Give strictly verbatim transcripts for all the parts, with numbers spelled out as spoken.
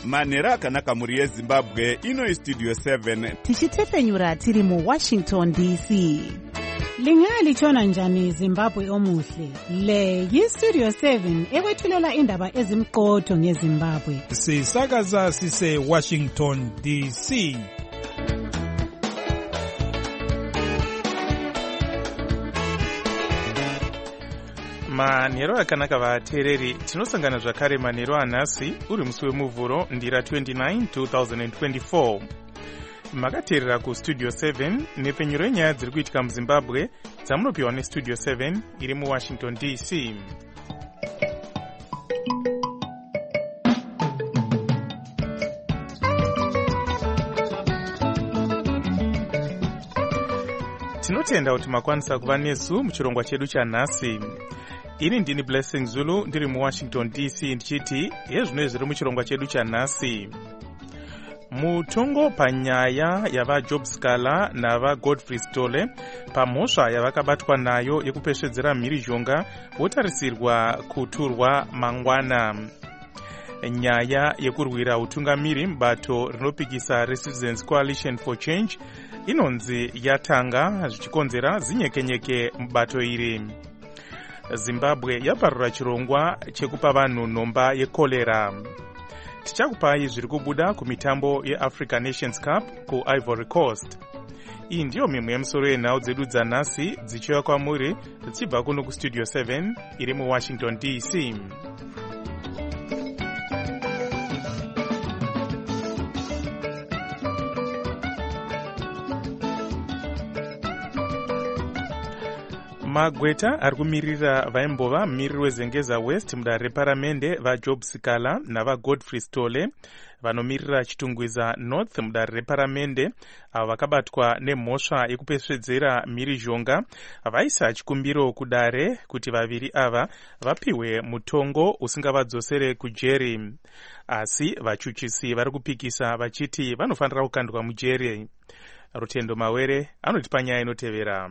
manhero akanaka mhuri yezimbabwe. Ino istudio seven tichitefenyura tiri muwashington D C. Lingalitshona njani Zimbabwe omuhle? Le yistudio seven ekwethulela indaba ezimqotho ngeZimbabwe. Sisakaza sise Washington D C. Manhero akanaka vateereri, tinosangana zvakare manhero anhasi uri musi wemuvhuro ndira twenty-nine two thousand twenty-four. Makateerera kustudio seven nepfenyuro yenyaya dziri kuitika muZimbabwe dzamunopiwa nestudio seven iri muWashington D C. Tinotenda kuti makwanisa kuva nesu muchirongwa chedu chanhasi. Ini ndini Blessing Zulu ndiri muWashington D C ndichiti yezvino zviri muchirongwa chedu chanhasi. Mutongo panyaya yava Job Scala nava Godfrey Stole pamhosva yavakabatwa nayo yekupesvedzera mhirizhonga votarisirwa kuturwa mangwana. Nyaya yekurwira utungamiri mubato rinopikisa reCitizens Coalition for Change inonzi yatanga zvichikonzera zinyekenyeke mubato iri. Zimbabwe yaparura chirongwa chekupa vanhu nhomba yekolera. Tichakupai zviri kubuda kumitambo yeAfrica Nations Cup kuIvory Coast. Iyi ndiyo mimwe yemusoro yenhau dzedu dzanhasi dzichiuya kwamuri dzichibva kuno kustudio seven iri muWashington D C. Magweta ari kumirira vaimbova mumiriri weZengeza West mudare reparamende vaJob Scala navaGodfrey Stole vanomirira Chitungwiza North mudare reparamende avo vakabatwa nemhosva yekupesvedzera mhirizhonga vaisa chikumbiro kudare kuti vaviri ava vapiwe mutongo usingavadzosere kujeri, asi vachuchisi vari kupikisa vachiti vanofanira kukandwa mujeri. Rutendo Mawere anotipa nyaya inotevera.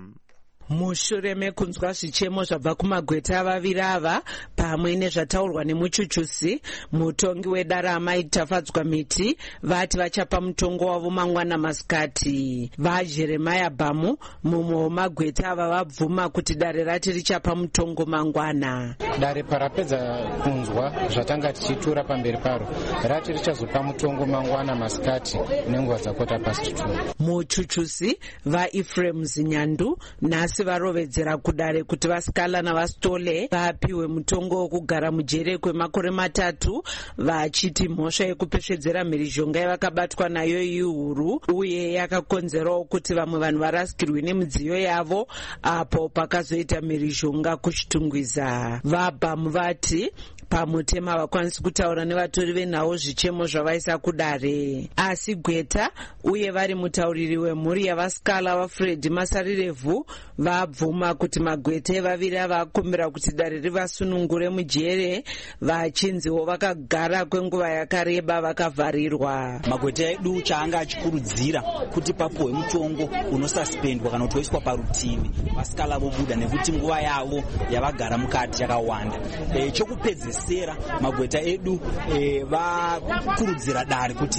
Mushure mekunzwa zvichemo zvabva kumagweta vaviri ava pamwe nezvataurwa nemuchuchusi, mutongi wedarama itafadzwa miti vati vachapa mutongo wavo mangwana masikati. VaJeremiah Bhamu mumwe wemagweta ava vabvuma kuti dare rati richapa mutongo mangwana. Dare parapedza kunzwa zvatanga tichitura pamberi paro rati richazopa mutongo mangwana masikati nenguva dzakota past two. Muchuchusi vaEphraim Zinyandu nasi varovedzera kudare kuti vaScala navaStole vapiwe mutongo wokugara mujere kwemakore matatu, vachiti mhosva yekupesvedzera mhirizhonga yavakabatwa nayo ihuru uye yakakonzerawo kuti vamwe vanhu varasikirwe nemidziyo yavo apo pakazoita mhirizhonga kuchitungwiza. VaBhamu vati pamutema havakwanisi kutaura nevatori venhau zvichemo zvavaisa kudare, asi gweta uye vari mutauriri wemhuri yavaScala vaFred Masarirevhu vabvuma kuti magwete vaviri avakumbira kuti dare rivasunungure mujere, vachinziwo vakagara kwenguva yakareba vakavharirwa. Magwete edu chaanga achikurudzira kuti papuwe mutongo unosuspendwa kana kuti woiswa parutivi vaScala vobuda nekuti nguva yavo yavagara mukati yakawanda. E, chokupedzesera magweta edu e, vakurudzira dare kuti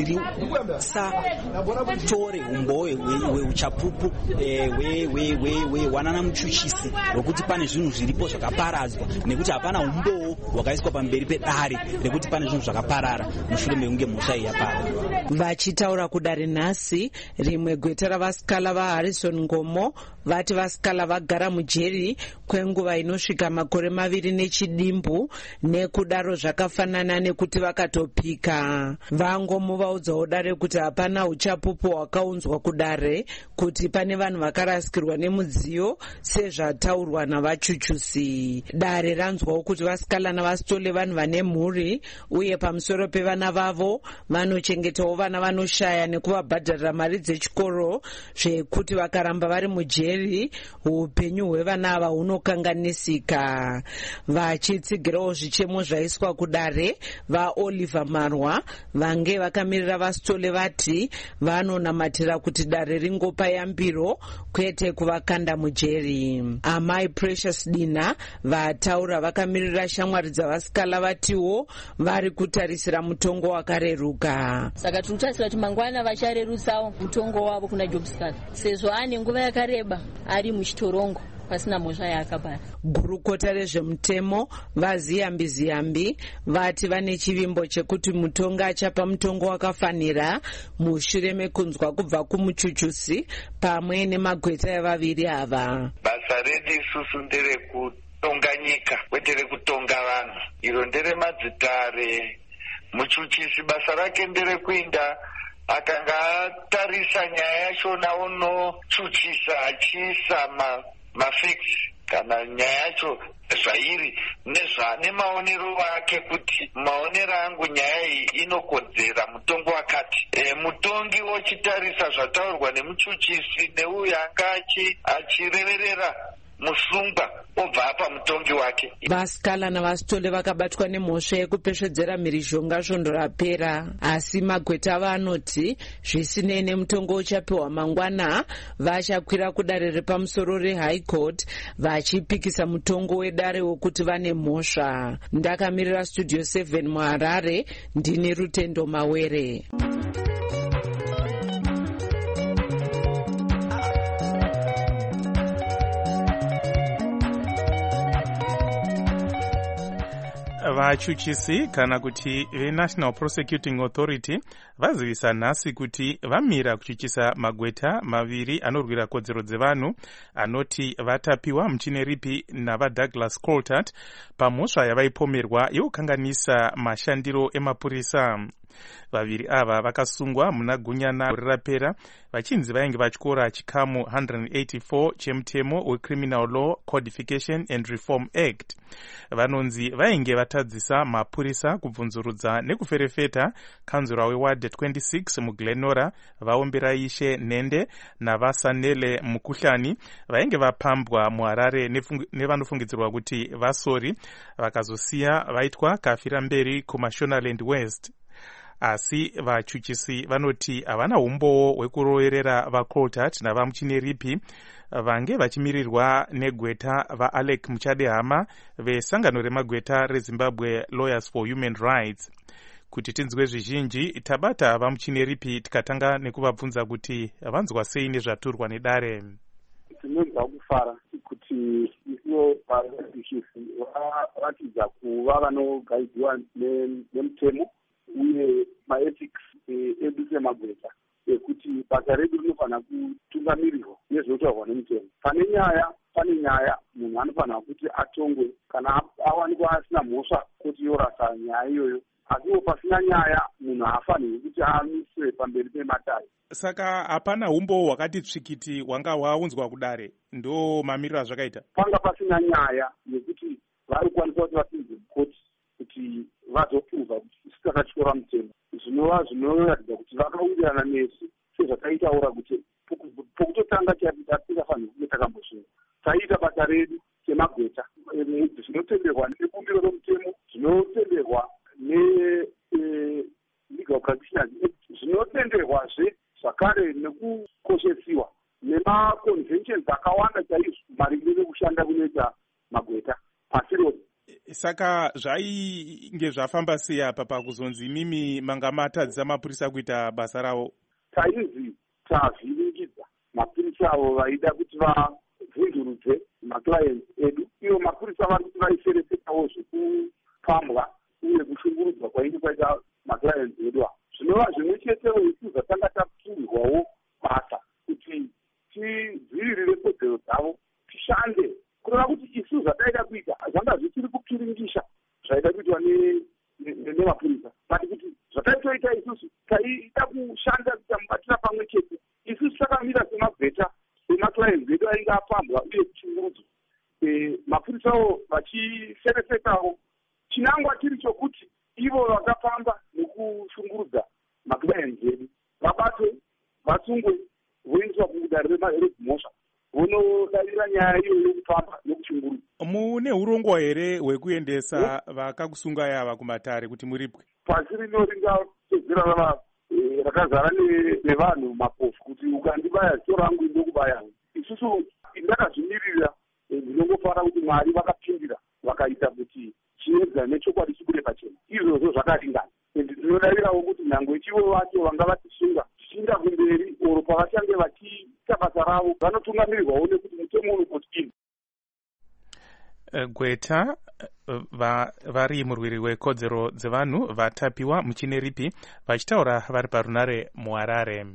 risatore umboo hweuchapupu hwewanana muchuchisi wekuti pane zvinhu zviripo zvakaparadzwa nekuti hapana umboo hwakaiswa pamberi pedare rekuti pane zvinhu zvakaparara mushure mekunge mhosva iyi yapara. Vachitaura kudare nhasi, rimwe gweta ravaScala vaHarrison Ngomo vati vaScala vagara mujeri kwenguva inosvika makore maviri nechidimbu, nekudaro zvakafanana nekuti vakatopika. Vangomo vaudzawo dare kuti hapana uchapupu hwakaunzwa kudare, kuti pane vanhu vakarasikirwa nemudziyo sezvataurwa navachuchusi. Dare ranzwawo kuti vaScala navaStole vanhu vane mhuri uye pamusoro pevana vavo vanochengetawo vana vanoshaya nekuvabhadharira mari dzechikoro, zvekuti vakaramba vari mujeri upenyu hwevana ava hunokanganisika. Vachitsigirawo zvichemo zvemutemo zvaiswa kudare, vaOliver Marwa vange vakamirira vasitole vati vanonamatira kuti dare ringopa yambiro kwete kuvakanda mujeri. Amai Precious Dina vataura vakamirira shamwari dzavasikala vatiwo vari kutarisira mutongo wakareruka. Saka tirikutarisira kuti mangwana vacharerutsawo mutongo wavo kuna Jobscan sezvo ane nguva yakareba ari muchitorongo pasina mhosva yaakabara. Gurukota rezvemutemo vaZiyambi Ziyambi vati vane chivimbo chekuti mutongo achapa mutongo wakafanira mushure mekunzwa kubva kumuchuchusi pamwe nemagweta evaviri ava. Basa redu isusu nderekutonga nyika kwete rekutonga vanhu. Iro ndere madzitare. Muchuchisi basa rake nderekuinda akanga atarisa nyaya yacho naonochuchisa achiisa ma mafiksi kana nyaya yacho zvairi nezvane maonero ake kuti maonero angu nyaya iyi inokodzera mutongo wakati. E, mutongi wochitarisa zvataurwa nemuchuchisi neuyo anga achireverera musungwa obva apa mutongi wake. Vasikala navasitole vakabatwa nemhosva yekupesvedzera mhirizhonga svondo rapera, asi magweta vanoti zvisinei nemutongo uchapiwa mangwana vachakwira kudare repamusoro reHigh Court vachipikisa mutongo wedare wokuti vane mhosva. Ndakamirira Studio seven muHarare, ndini Rutendo Mawere. Vachuchisi kana kuti veNational Prosecuting Authority vazivisa nhasi kuti vamira kuchuchisa magweta maviri anorwira kodzero dzevanhu anoti vatapiwa muChineripi navaDouglas Coltart pamhosva yavaipomerwa yokukanganisa mashandiro emapurisa. Vaviri ava vakasungwa muna gunyana rapera vachinzi vainge vatyora chikamu one hundred eighty-four chemutemo weCriminal Law Codification and Reform Act. Vanonzi vainge vatadzisa mapurisa kubvunzurudza nekuferefeta kanzura weward twenty-six muGlenora vaombera ishe Nende navaSanele Mukuhlani vainge vapambwa muHarare nevanofungidzirwa kuti vasori vakazosiya vaitwa kafira mberi kuMashonaland West. Asi vachuchisi vanoti havana umbowo hwekuroverera vaColtart navamuChineripi vange vachimirirwa negweta vaAlec Muchadehama vesangano remagweta reZimbabwe Lawyers for Human Rights. Kuti tinzwe zvizhinji tabata vamuChineripi tikatanga nekuvabvunza kuti vanzwa sei nezvaturwa nedare. Tinonzwa kufara kuti ivo vachuchisi varatidza kuva vanogaidziwa nemutemo uye maethics edu semagweta ekuti basa redu rinofanira kutungamirirwa nezvinotaurwa nemutemo. Pane nyaya pane nyaya munhu anofanira kuti atongwe kana awanikwa asina mhosva kuti yorasa nyaya iyoyo, asiwo pasina nyaya munhu haafanirwi kuti amiswe pamberi pematare. Saka hapana umbo hwakati tsvikiti hwanga hwaunzwa kudare, ndo mamiriro azvakaita. Panga pasina nyaya yekuti vari kukwanisa kuti vapinze mukoti kuti vazopinza kuti takachora mutemo, zvinova zvinoratidza kuti vakawirirana nesu sezvataitaura kuti pokutotanga tisingafaniri kunge takambosvinga. Taita basa redu semagweta zvinotenderwa nebumbiro romutemo, zvinotenderwa nelegal practitioners, zvinotenderwazve zvakare nekukoshesiwa nemaconventions akawanda chaizvo maringe nekushanda kunoita magweta pasi rose. Saka zvainge zvafamba sei apa pakuzonzi imimi manga matadzisa mapurisa kuita basa ravo? Tainzi tavhiringidza mapurisa avo vaida kuti vavhundurudze maclients edu. Ivo mapurisa vari kuti vaiferefetawo zvekupambwa uye kushungurudzwa kwainge kwaita maclients edu avo. Zvinova zvimwe chetewo isu zvatanga tapfurirwawo basa kuti tidzivirire kodzero dzavo, tishande kureva kuti isu zvataida kuita zvanga zvichiri kupfiringisha zvaida kuitwa nemapurisa, but kuti zvataitoita isusu taida kushanda tamubatira pamwe chete. Isusu takamira semagweta semaclients edu ainge apambwa uye kuchungurudzwa, mapurisawo vachiferefetawo. Chinangwa chiri chokuti ivo vakapamba nekushungurudza maclients edu vabatwe, vasungwe, voiswa kudare remhosva vonodavira nyaya iyo yokufamba nokuchinguru. Mune urongwa here hwekuendesa vakakusunga yava kumatare kuti muripwe? Pasi rino ringatedzera rakazara nevanhu mapofu kuti ukandibaya zito rangu ndokubaya. Isusu ndakazvimirira ndinongofara kuti Mwari vakapindira vakaita kuti chiedza nechokwadi chibure pachena. Izvozvo zvakaringana. Ndinodavirawo kuti nhangwe chivo vacho vanga vatisunga tichinda kumberi oro pavachange vachiita basa ravo vanotungamirirwawo nekuti mutemo unokotini. Gweta vari murwiri wekodzero dzevanhu vatapiwa muchine ripi vachitaura vari parunare muHarare.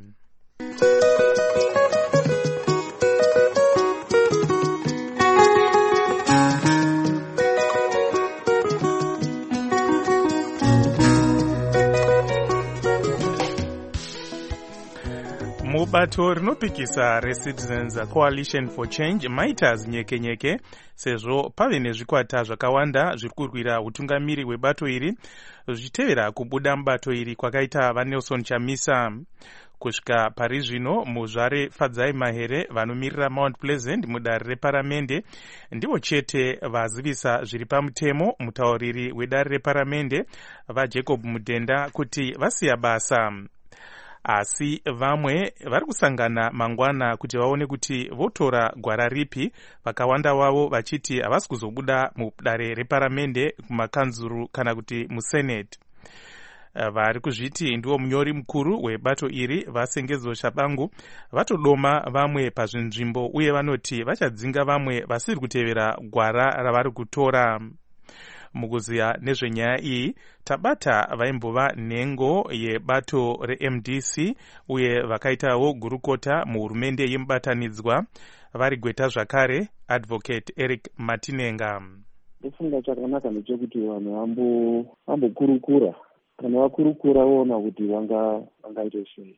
Mubato rinopikisa reCitizens Coalition for Change maita zinyekenyeke sezvo pave nezvikwata zvakawanda zviri kurwira utungamiri hwebato iri zvichitevera kubuda mubato iri kwakaita vaNelson Chamisa. Kusvika pari zvino muzvare Fadzai Mahere vanomirira Mount Pleasant mudare reparamende ndivo chete vazivisa zviri pamutemo mutauriri wedare reparamende vaJacob Mudhenda kuti vasiya basa. Asi vamwe vari kusangana mangwana kuti vaone kuti votora gwara ripi, vakawanda wavo vachiti havasi kuzobuda mudare reparamende kumakanzuru kana kuti musenate. Vari kuzviti ndiwo munyori mukuru webato iri vaSengezo Shabangu vatodoma vamwe pazvinzvimbo uye vanoti vachadzinga vamwe vasiri kutevera gwara ravari kutora. Mukuziya nezvenyaya iyi tabata vaimbova nhengo yebato reM D C uye vakaitawo gurukota muhurumende yemubatanidzwa vari Gweta zvakare Advocate Eric Matinenga. Ndofunga chakanaka ndechekuti vanhu vambokurukura kana vakurukura voona kuti vangaite sei,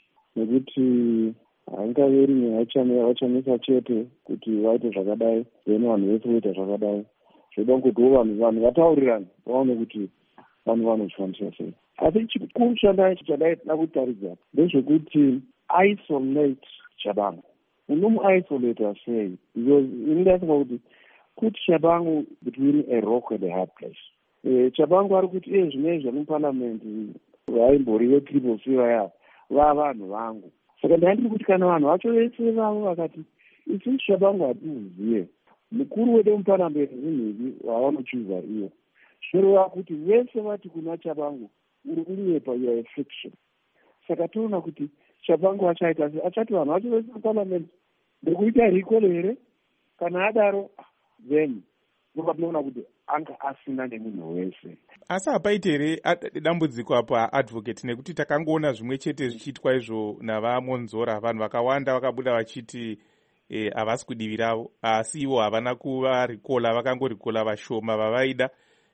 nekuti haingaveri nyaya vachanesa chete kuti vaite zvakadai then vanhu vese voita zvakadai. Zvoda kuti vanhu vanhu vataurirane vaone kuti vanhu vanozvishandisa sei. Asi chikuru chadai kutaridza ndezvekuti isolate Shabangu. Unomuisolate sei? Because ingasinga kuti put Shabangu between a rock and a hard place. Shabangu ari kuti iye zvinezvi muparliament vaimbori vetriple C vaya va vanhu vangu. Saka ndandiri kuti kana vanhu vacho vese vavo vakati isusu Shabangu hatimuziye mukuru wedu muparliament zvinhivi vavanochuza iyo zvinoreva kuti vese vati kuna Shabangu uri kunyepa you are a fiction. Saka toona kuti Shabangu achaita sei, achati vanhu vacho vese muparliament ndikuita recall here, kana adaro then nokatoona kuti anga asina nemunhu wese. Asi hapaite here dambudziko apo Advocate, nekuti takangoona zvimwe chete zvichiitwa izvo navaMonzora, vanhu vakawanda vakabuda vachiti havasi kudivi ravo, asi ivo havana kuvarikola, vakangorikola vashoma vavaida,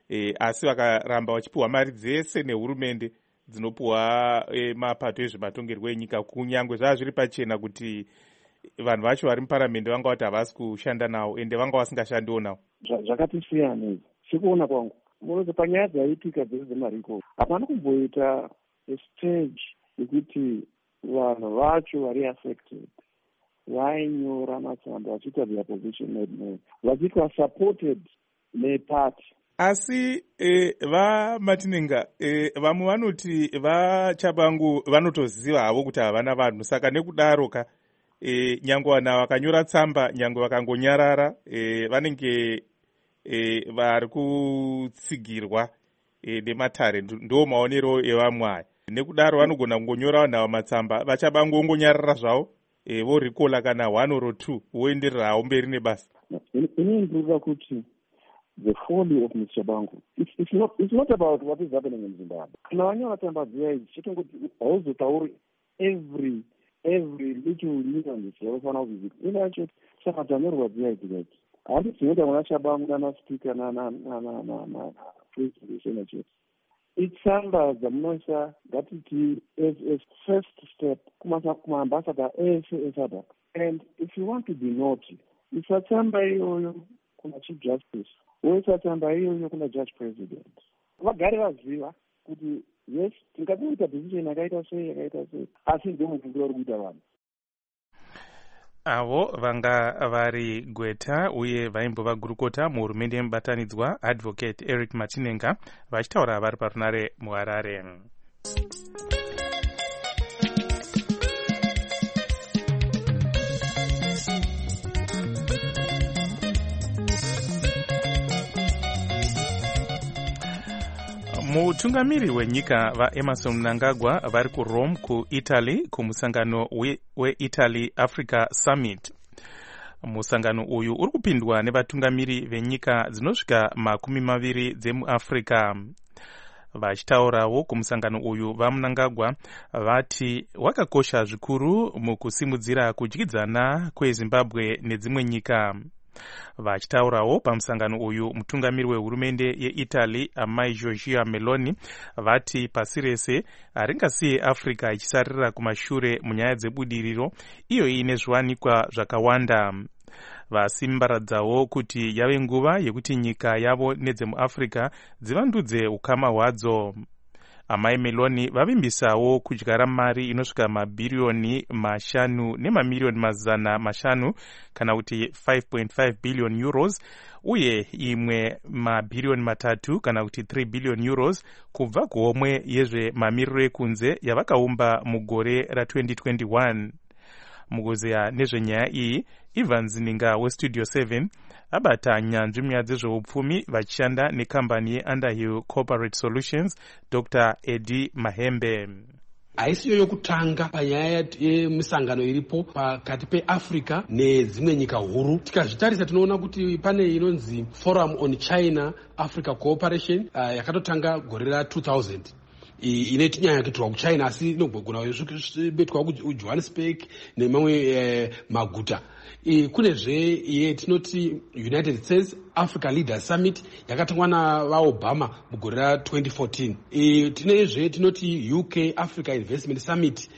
asi vakaramba vachipiwa mari dzese nehurumende dzinopiwa mapato ezvematongerwo enyika, kunyangwe zvava zviri pachena kuti vanhu vacho vari muparamende vanga vati havasi kushanda navo ende vanga vasingashandiwo navo. Zvakatisiyana sikuona kwangu munoti panyaya dzaitika dzese dzemariko hapana kumboita stage yekuti vanhu vacho vari affected vainyora matsamba vachiita their position made known, vachiitwa supported neparty. Asi e, vaMatinenga e, vamwe vanoti vaChabangu vanotoziva havo kuti havana vanhu, saka nekudaroka e, nyangwe vana vakanyora tsamba nyangwe vakangonyarara e, vanenge e, vari kutsigirwa e, nematare. Ndo maonero evamwe aya. Nekudaro vanogona kungonyora vanhu ava matsamba, vaChabangu vongonyarara zvavo e, vorikola kana one or two voenderera havo mberi nebasa. Ini ndinoda kuti the folly of Mister Shabangu, it's, it's, not, it's not about what is happening in Zimbabwe. Kana vanya vatamba ziya idzi chitongoti hauzotauri every every little nuance yavanofana kuzivika. Ina yacho saka tanyorwa ziya idzi idzi handi dzinoita mwana Shabangu nana speaker na na na na na na president senate. Itsamba dzamunoisa ngatiti as a first step kumaambassador ese eSADC. And if you want to be naughty, isatsamba iyoyo kuna chief justice, woisatsamba iyoyo kuna judge president, vagare vaziva kuti yes tingatoita decision yakaita sei yakaita sei, asi ndomukumbira uri kuita vanhu. avo vanga vari gweta uye vaimbova gurukota muhurumende yemubatanidzwa advocate Eric Matinenga vachitaura vari parunare muHarare. Mutungamiri wenyika vaEmerson Mnangagwa vari kuRome kuItaly kumusangano weItaly Africa Summit. Musangano uyu uri kupindwa nevatungamiri venyika dzinosvika makumi maviri dzemuAfrica. Vachitaurawo kumusangano uyu vaMnangagwa vati wakakosha zvikuru mukusimudzira kudyidzana kweZimbabwe nedzimwe nyika. Vachitaurawo pamusangano uyu mutungamiri wehurumende yeItaly amai Giorgia Meloni vati pasi rese haringasiye Africa ichisarira kumashure munyaya dzebudiriro iyo ine zviwanikwa zvakawanda. Vasimbaradzawo kuti yave nguva yekuti nyika yavo nedzemuAfrica dzivandudze ukama hwadzo. Amai Meloni vavimbisawo kudyara mari inosvika mabhiriyoni mashanu nemamiliyoni mazana mashanu kana kuti five point five billion euros uye imwe mabhiriyoni matatu kana kuti three billion euros kubva kuhomwe yezvemamiriro ekunze yavakaumba mugore ra-twenty twenty-one. Mukuzeya nezvenyaya iyi Ivan Zininga weStudio seven abata nyanzvi munyaya dzezveupfumi vachishanda nekambani yeUnderhill Corporate Solutions Doctor Eddie Mahembe. Haisiyo yokutanga panyaya yemisangano iripo pakati peAfrica nedzimwe nyika huru. Tikazvitarisa tinoona kuti pane inonzi Forum on China Africa Cooperation uh, yakatotanga gore ra two thousand. Ine tinyaya kuitirwa kuChina asi inogona kubetkwa kuJohannesburg nemamwe eh, maguta. Kunezve ye tinoti United States Africa Leaders Summit yakatangwa navaObama mugore ra twenty fourteen. Tinezve tinoti U K Africa Investment Summit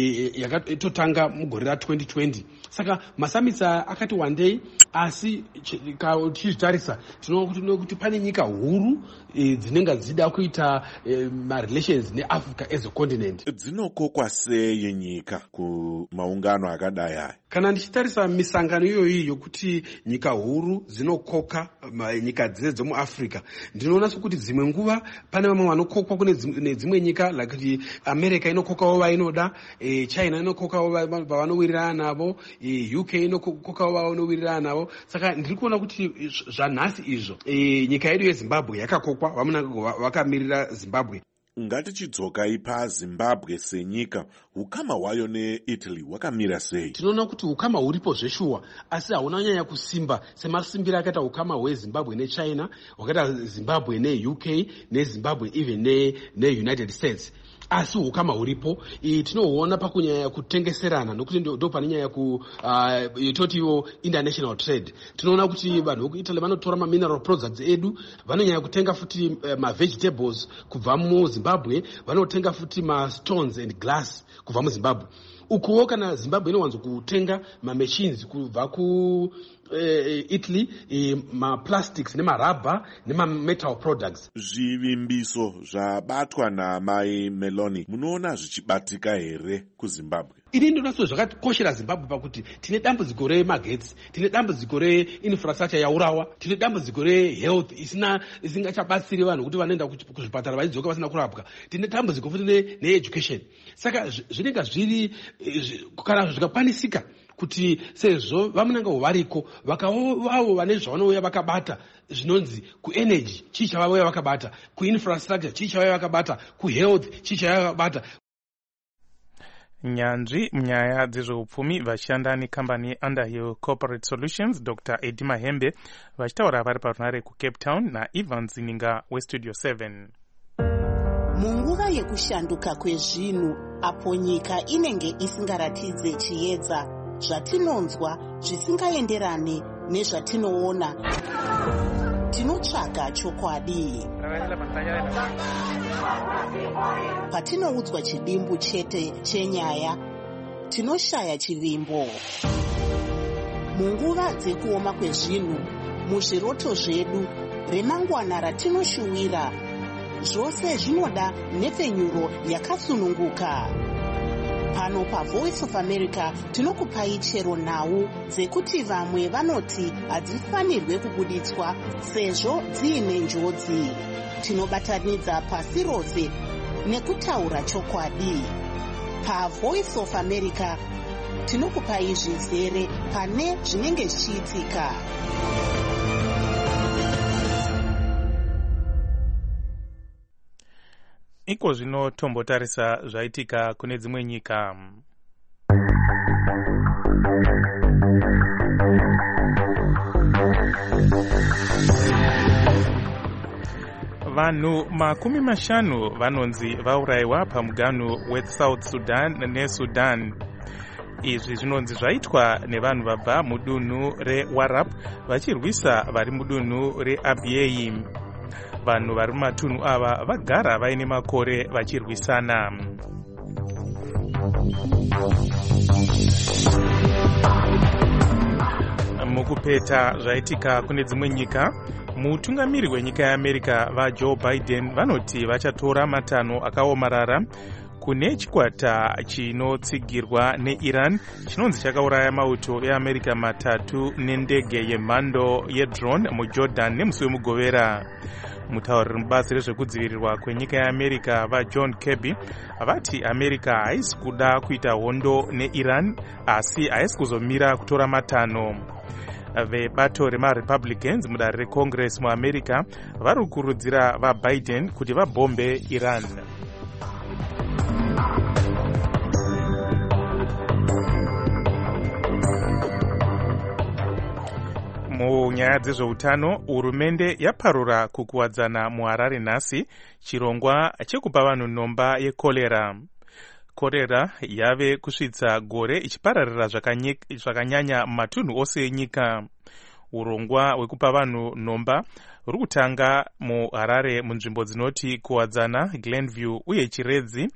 yakatotanga mugore ra twenty twenty. Saka masummits akati wandei asi tichitarisa tinoona kuti pane nyika huru dzinenge dzida kuita ma relations neAfrica as a continent. Dzinokokwa sei nyika kumaungano akadai aya? Kana ndichitarisa misangano iyoyi yokuti nyika huru dzinokoka nyika dzedzo muAfrica, ndinoona sokuti dzimwe nguva pane vamwe vanokokwa kune dzimwe nyika like America inokokawo vainoda, China inokokawo vavanowirirana navo, U K inokokawo vavanowirirana navo. Saka ndiri kuona kuti zvanhasi izvo nyika yedu yeZimbabwe yakakokwa, vaMnangagwa vakamirira Zimbabwe. Ngatichidzokai paZimbabwe senyika, ukama hwayo neItaly hwakamira sei? Tinoona kuti ukama huripo zveshuwa asi hauna nyanya kusimba semasimbiro akaita ukama hweZimbabwe neChina, hwakaita Zimbabwe neU K neZimbabwe even neUnited States. Asi ukama huripo tinoona pakunyanya kutengeserana nokuti ndo pane nyaya ku yototiwo international trade. Tinoona kuti vanhu vekuItaly vanotora ma mineral products edu, vanonyanya kutenga futi ma vegetables kubva muZimbabwe, vanotenga futi ma stones and glass kubva muZimbabwe. Ukuwo kana Zimbabwe inowanzo kutenga ma machines kubva ku Uh, Italy, uh, ma plastics nema rubber nema metal products. Zvivimbiso zvabatwa namai Meloni munoona zvichibatika here kuZimbabwe? Ini ndinonaso zvakakoshera Zimbabwe pakuti tine dambudziko remagetsi, tine dambudziko reinfrastructure yaurawa, tine dambudziko rehealth isina isingachabatsiri vanhu kuti vanoenda kuzvipatara vaidzoka vasina kurapwa, tine dambudziko futi needucation. Saka zvinenge zviri kana zvikakwanisika kuti sezvo vaMnangagwa variko vakavavo vane zvavanouya vakabata zvinonzi kuenergy chii chavauya vakabata, kuinfrastructure chii chavauya vakabata, kuhealth chii chavauya vakabata. Nyanzvi munyaya dzezveupfumi vachishanda nekambani yeUnderhill Corporate Solutions Doctor Eddie Mahembe vachitaura vari parunare kuCape Town naIvan Zininga weStudio seven. Munguva yekushanduka kwezvinhu apo nyika inenge isingaratidze chiedza, zvatinonzwa zvisingaenderane nezvatinoona, tinotsvaga chokwadi. Patinoudzwa chidimbu chete chenyaya, tinoshaya chivimbo. Munguva dzekuoma kwezvinhu, muzviroto zvedu, remangwana ratinoshuwira, zvose zvinoda nhepfenyuro yakasununguka. Pano paVoice of America tinokupai chero nhau dzekuti vamwe vanoti hadzifanirwe kubuditswa sezvo dziine njodzi. Tinobatanidza pasi rose nekutaura chokwadi. PaVoice of America tinokupai zvizere pane zvinenge zvichiitika. Iko zvino tombotarisa zvaitika kune dzimwe nyika. Vanhu makumi mashanu vanonzi vaurayiwa pamuganhu weSouth Sudan neSudan. Izvi zvinonzi zvaitwa nevanhu vabva mudunhu reWarab vachirwisa vari mudunhu reAbyei. Vanhu vari mumatunhu ava vagara vaine makore vachirwisana. Mukupeta zvaitika kune dzimwe nyika, mutungamiri wenyika yeAmerica vaJoe Biden vanoti vachatora matanho akaomarara kune chikwata chinotsigirwa neIran chinonzi chakauraya mauto eAmerica matatu nendege yemhando yedrone muJordan nemusi wemugovera. Mutauriri mubasa rezvekudzivirirwa kwenyika yeAmerica vaJohn Kirby vati America haisi kuda kuita hondo neIran asi haisi kuzomira kutora matanho. Vebato remaRepublicans mudare reCongress muAmerica vari kukurudzira vaBiden kuti vabhombe Iran. Munyaya dzezveutano, hurumende yaparura kukuwadzana muHarare nhasi chirongwa chekupa vanhu nhomba yekorera. Korera yave kusvitsa gore ichipararira zvakanyanya mumatunhu ose enyika. Urongwa hwekupa vanhu nhomba huri kutanga muHarare munzvimbo dzinoti kuwadzana, Glenview uye Chiredzi,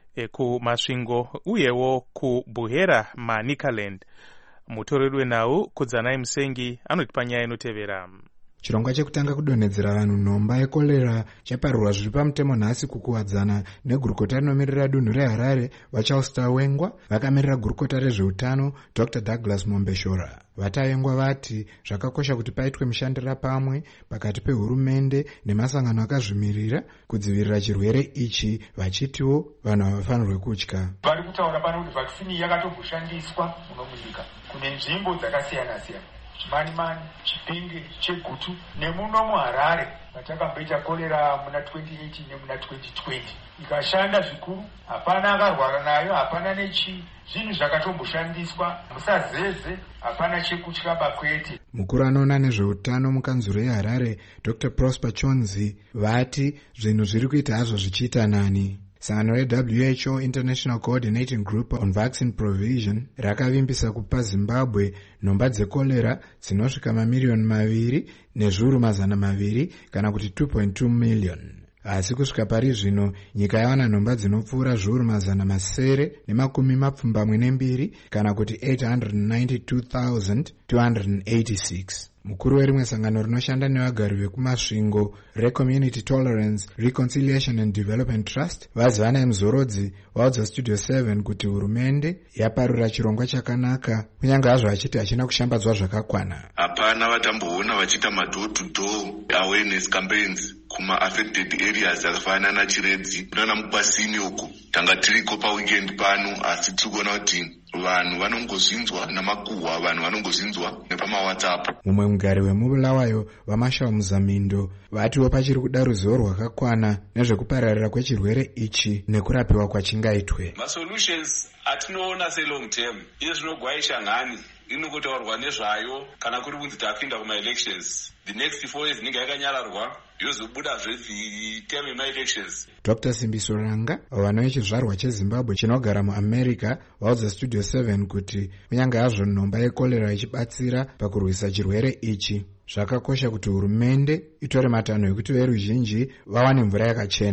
kumasvingo uyewo kuBuhera Manicaland. Mutoreri wenhau Kudzanai Musengi anoti panyaya inotevera. Chirongwa chekutanga kudonhedzera vanhu nhomba yekorera chaparurwa zviri pamutemo nhasi kukuwadzana negurukota rinomirira dunhu reHarare vaCharles Wengwa vakamirira gurukota rezveutano Doctor Douglas Mombeshora. Vatawengwa vati zvakakosha kuti paitwe mushandira pamwe pakati pehurumende nemasangano akazvimirira kudzivirira chirwere ichi, vachitiwo vanhu havafanirwe kutya. Vari kutaura pano kuti vakisini yakatomboshandiswa muno munyika kune nzvimbo dzakasiyana siyana, Chimanimani, Chipinge, Chegutu nemuno muHarare vatakamboita korera muna twenty eighteen nemuna twenty twenty. Ikashanda zvikuru, hapana akarwara nayo, hapana nechi, zvinhu zvakatomboshandiswa, musazeze, hapana chekutya bakwete. Mukuru anoona nezveutano mukanzuro yeHarare Doctor Prosper Chonzi vati zvinhu zviri kuita hazvo zvichiita nani. Sangano reW H O International Coordinating Group on Vaccine Provision rakavimbisa kupa Zimbabwe nhomba dzekolera dzinosvika mamiliyoni maviri nezviuru mazana maviri kana kuti two point two million. Asi kusvika pari zvino nyika yawana nhomba dzinopfuura zviuru mazana masere nemakumi mapfumbamwe nembiri kana kuti eight hundred ninety-two thousand two hundred eighty-six. Mukuru werimwe sangano rinoshanda nevagari vekumasvingo reCommunity Tolerance, Reconciliation and Development Trust Vazivana Mzorodzi vaudza Studio seven kuti hurumende yaparura chirongwa chakanaka kunyange hazvo achiti hachina kushambadzwa zvakakwana. Hapana vatamboona vachiita ma-door to door awareness campaigns kuma affected areas akafanana naChiredzi nana Mukwasini uku. Tanga tiriko paweekend pano asi tirikuona kuti vanhu vanongozinzwa namakuhwa, vanhu vanongozinzwa nepamaWhatsApp. Mumwe mugari wemubulawayo vaMashawa Muzamindo vatiwo pachiri kuda ruzivo rwakakwana nezvekupararira kwechirwere ichi nekurapiwa kwachingaitwe. Ma-solutions atinoona se-long term izvo zvinogwaisha ngani inokotaurwa nezvayo kana kuri kunzi tapinda kuma-elections. The next four years inenge yakanyararwa yozobuda zveziteme yema-elections. Doctor Simbiso Ranga vano vechizvarwa cheZimbabwe chinogara muAmerica vaudza Studio seven kuti kunyange hazvo nhomba yekolera ichibatsira pakurwisa chirwere ichi, zvakakosha kuti hurumende itore matanho ekuti veruzhinji vawane mvura yakachena.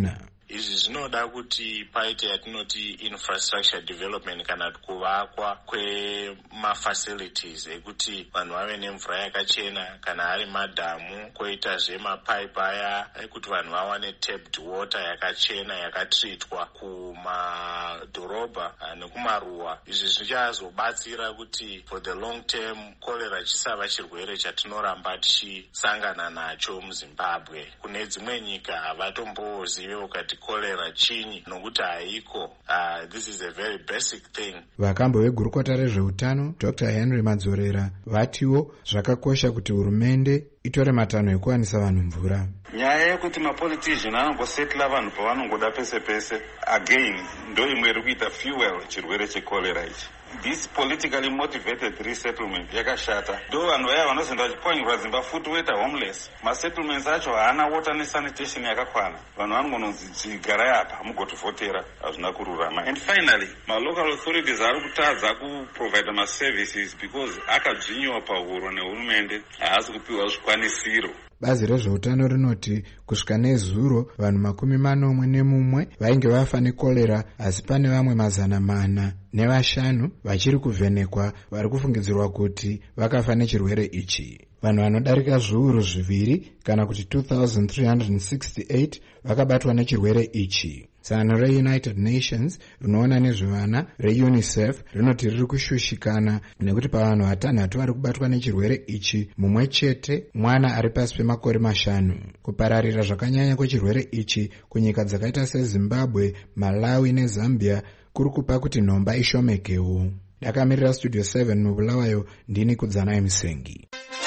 izvi zvinoda kuti paite yatinoti infrastructure development kana kuvakwa kwemafacilities ekuti vanhu vave nemvura yakachena, kana ari madhamu, koitazve mapaipi aya ekuti vanhu vawane tapped water yakachena yakatreatwa kumadhorobha nekumaruwa. Izvi zvichazobatsira kuti for the long term cholera chisava chirwere chatinoramba tichisangana nacho muZimbabwe. Kune dzimwe nyika havatombozivewo kuti cholera chinyi nokuti haiko. Uh, this is a very basic thing. Vakambo vegurukota rezveutano Doctor Henry Madzorera vatiwo zvakakosha kuti hurumende itore matanho ekuwanisa vanhu mvura. Nyaya yekuti mapolitician anongosetla vanhu pavanongoda pese pese again ndo imwe iri kuita fuel chirwere chekolera ichi. This politically motivated resettlement yakashata. Do vanhu vaya vanozoenda vachipwanyirwa dzimba futi voita homeless. Masettlements acho haana water nesanitation yakakwana. Vanhu vanongonzi chigarai apa mugotivhotera, hazvina kururama. And finally, malocal authorities ari kutadza kuprovide maservices because akadzvinyiwa pahuro nehurumende, haasi kupiwa zvikwanisiro. Bazi rezveutano rinoti kusvika nezuro vanhu makumi manomwe nemumwe vainge vafa nekorera, asi pane vamwe mazana mana nevashanu vachiri kuvhenekwa vari kufungidzirwa kuti vakafa nechirwere ichi. Vanhu vanodarika zviuru zviviri kana kuti two thousand three hundred sixty-eight vakabatwa nechirwere ichi. Sangano reUnited Nations rinoona nezvevana reUNICEF rinoti riri kushushikana nekuti pavanhu vatanhatu vari kubatwa nechirwere ichi mumwe chete mwana ari pasi pemakore mashanu. Kupararira zvakanyanya kwechirwere ichi kunyika dzakaita seZimbabwe, Malawi neZambia kuri kupa kuti nhomba ishomekewo. Ndakamirira Studio seven mubulawayo, ndini Kudzanai Musengi.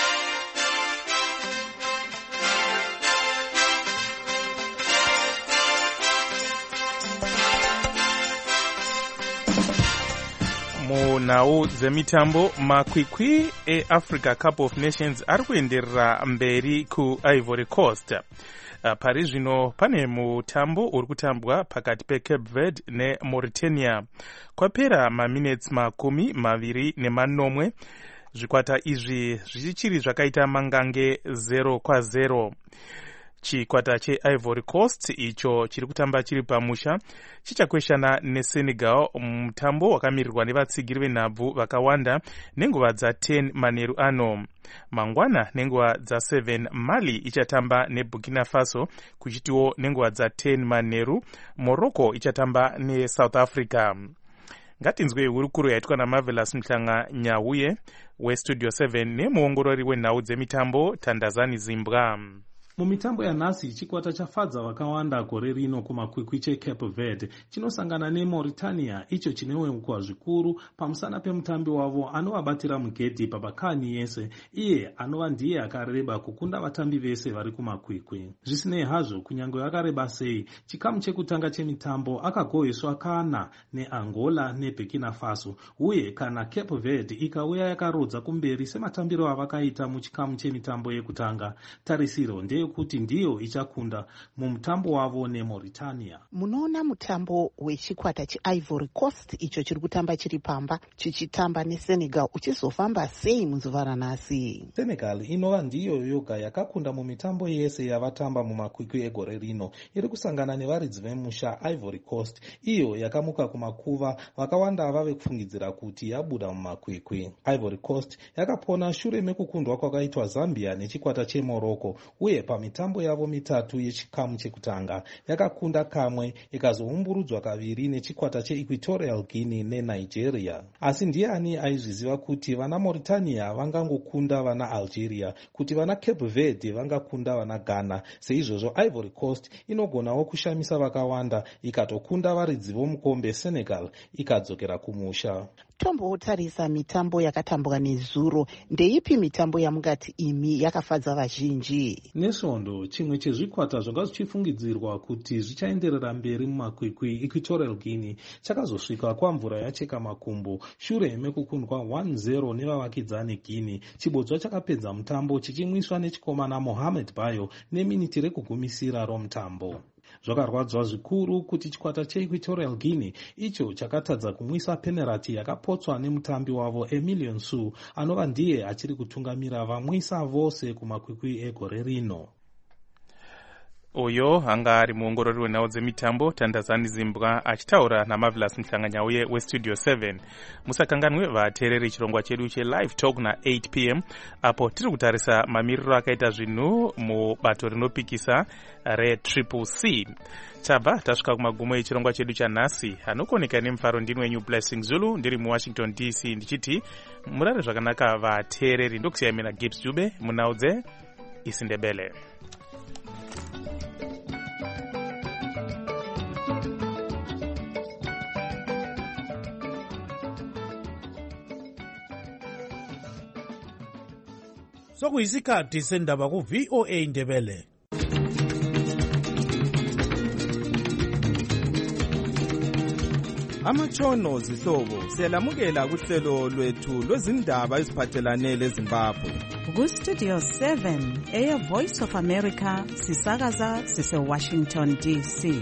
munhau dzemitambo, makwikwi eAfrica Cup of Nations ari kuenderera mberi kuIvory Coast. Pari zvino pane mutambo uri kutambwa pakati peCape Verde neMauritania. Kwapera maminutes makumi maviri nemanomwe, zvikwata izvi zvichiri zvakaita mangange zero kwa zero. Chikwata cheIvory Coast icho chiri kutamba chiri pamusha chichakweshana neSenegal, mutambo wakamirirwa nevatsigiri venhabvu vakawanda nenguva dza ten manheru ano. Mangwana nenguva dza seven Mali ichatamba neBurkina Faso, kuchitiwo nenguva dza ten manheru Morocco ichatamba neSouth Africa. Ngatinzwe hurukuro yaitwa naMarvelous Mhlanga Nyauye weStudio seven nemuongorori wenhau dzemitambo Tandazani Zimbwa. Mumitambo yanhasi chikwata chafadza vakawanda gore rino kumakwikwi cheCape Verde chinosangana neMauritania, icho chinewekwa zvikuru pamusana pemutambi wavo anovabatira mugedhi pabakani yese, iye anova ndiye akareba kukunda vatambi vese vari kumakwikwi. Zvisinei hazvo, kunyange akareba sei, chikamu chekutanga chemitambo akagoheswa kana neAngola neBurkina Faso, uye kana Cape Verde ikauya yakarodza kumberi sematambiro avakaita muchikamu chemitambo yekutanga, tarisiro ndeye kuti ndiyo ichakunda mumutambo wavo neMauritania. Munoona mutambo wechikwata cheIvory Coast icho chiri kutamba chiri pamba chichitamba neSenegal uchizofamba sei muzuva ranhasi? Senegal inova ndiyo yoga yakakunda mumitambo yese yavatamba mumakwikwi egore rino. Iri kusangana nevaridzi vemusha Ivory Coast, iyo yakamuka kumakuva vakawanda vave kufungidzira kuti yabuda mumakwikwi. Ivory Coast yakapona shure mekukundwa kwakaitwa Zambia nechikwata cheMorocco, uye pamitambo yavo mitatu yechikamu chekutanga yakakunda kamwe ikazoumburudzwa kaviri nechikwata cheEquatorial Guinea neNigeria. Asi ndiani aizviziva kuti vana Mauritania vangangokunda vana Algeria, kuti vana Cape Verde vangakunda vana Ghana? Seizvozvo Ivory Coast inogonawo kushamisa vakawanda ikatokunda varidzi vomukombe Senegal ikadzokera kumusha. Tombotarisa mitambo yakatambwa nezuro, ndeipi mitambo yamungati imi yakafadza vazhinji? Nesvondo, chimwe chezvikwata zvanga zvichifungidzirwa kuti zvichaenderera mberi mumakwikwi Equatorial Guinea chakazosvika kwamvura yacheka makumbo shure mekukundwa one zero nevavakidzani Guinea. Chibodzwa chakapedza mutambo chichimwiswa nechikomana Mohamed Bayo neminiti rekugumisira romutambo. Zvakarwadzwa zvikuru kuti chikwata cheEquatorial Guinea icho chakatadza kumwisa penalty yakapotswa nemutambi wavo Emilion Su, anova ndiye achiri kutungamira vamwisa vose kumakwikwi egore rino. uyo anga ari muongorori wenhau dzemitambo Tandazani Zimbwa achitaura naMarvelous Mhlanganyauye westudio seven. Musakanganwe vateereri chirongwa chedu chelive talk na-eight p m apo tiri kutarisa mamiriro akaita zvinhu mubato rinopikisa retriple C. Tabva tasvika kumagumo echirongwa chedu chanhasi. Anokoneka nemufaro ndini wenyu Blessing Zulu ndiri muWashington D C ndichiti murare zvakanaka vateereri. Ndokusiyai mina Gibbs Dube munhau dzeIsindebele. Sokuyisikhathi sendaba ku-V O A Ndebele. Amatshono zihlobo siyalamukela kuhlelo lwethu lwezindaba eziphathelane leZimbabwe. Ku-Studio seven eya Voice of America sisakaza sise-Washington D C.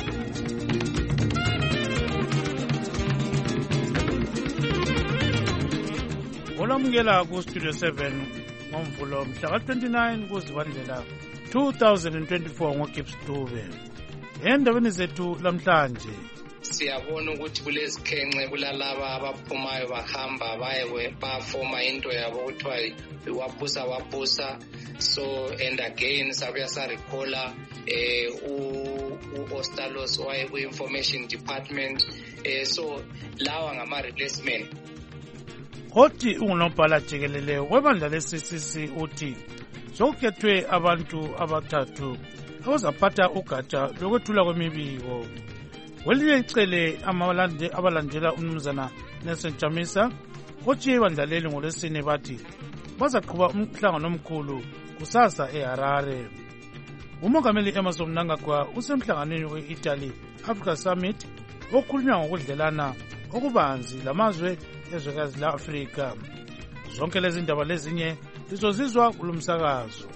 Olamukela ku-Studio seven ngomvulo mhla ka-twenty-nine kuZibandlela two thousand twenty-four ngoGibbs Dube. Endabeni zethu lamhlanje siyabona ukuthi kulezikhenxe kulalaba abaphumayo bahamba baye bafoma into yabo kuthiwa wabusa wabusa. So and again sabuya sarikhola eh u-Ostalos waye ku-information department eh so lawa ngama-replacement. Othi ungunobhala jikelele webandla le-C C C uthi sokukhethwe abantu abathathu abazaphatha ugatsha lokwethula kwemibiko. Kwelinye icele abalandela umnumzana Nelson Chamisa otshiye ibandla leli ngoLwesine bathi bazaqhuba umhlangano omkhulu kusasa eHarare. Umongameli Emmerson Mnangagwa usemhlanganweni we-Italy Africa Summit okhulunywa ngokudlelana okubanzi lamazwe ezwekazi la-Afrika. Zonke lezi ndaba lezinye lizozizwa kulumsakazo.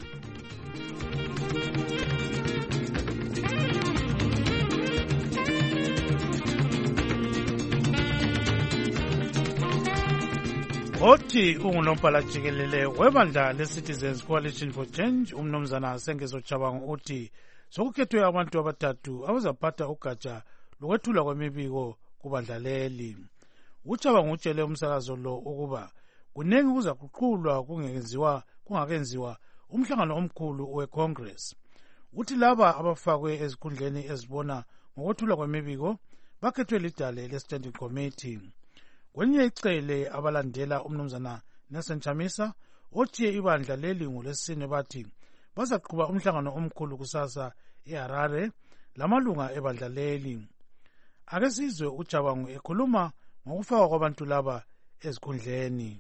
Othi ungunomphala jikelele webandla le-Citizens Coalition for Change umnumzana Sengezo Chabangu uthi sokukhethwe abantu abathathu abazaphatha ugatsha lokwethula kwemibiko kubandla leli. Uchabangu utshele umsakazo lo ukuba kuningi kuzaguqulwa kungenziwa kungakenziwa umhlangano omkhulu we-Congress. Uthi laba abafakwe ezikhundleni ezibona ngokwethula kwemibiko bakhethwe lidale le-Standing Committee. Kwenye icele abalandela umnumzana Nelson Chamisa otshiye ibandla leli ngoLwesine bathi bazaqhuba umhlangano omkhulu kusasa eHarare lamalunga ebandla leli. Ake sizwe uChabangu ekhuluma ngokufakwa kwabantu laba ezikhundleni.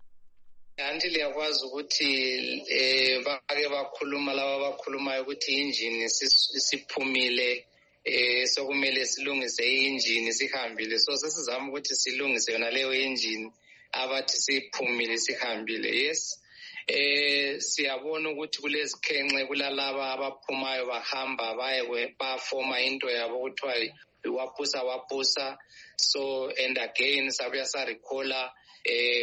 Anti liyakwazi ukuthi eh bake bakhuluma laba bakhulumayo ukuthi injini siphumile eh sokumele silungise injini sihambile. So sesizama ukuthi silungise yona leyo injini abathi siphumile sihambile. Yes. Eh siyabona ukuthi kulezikhenxe kulalaba abaphumayo bahamba baye bafoma into yabo kuthiwa wabusa wabusa. So and again sabuya sarikhola eh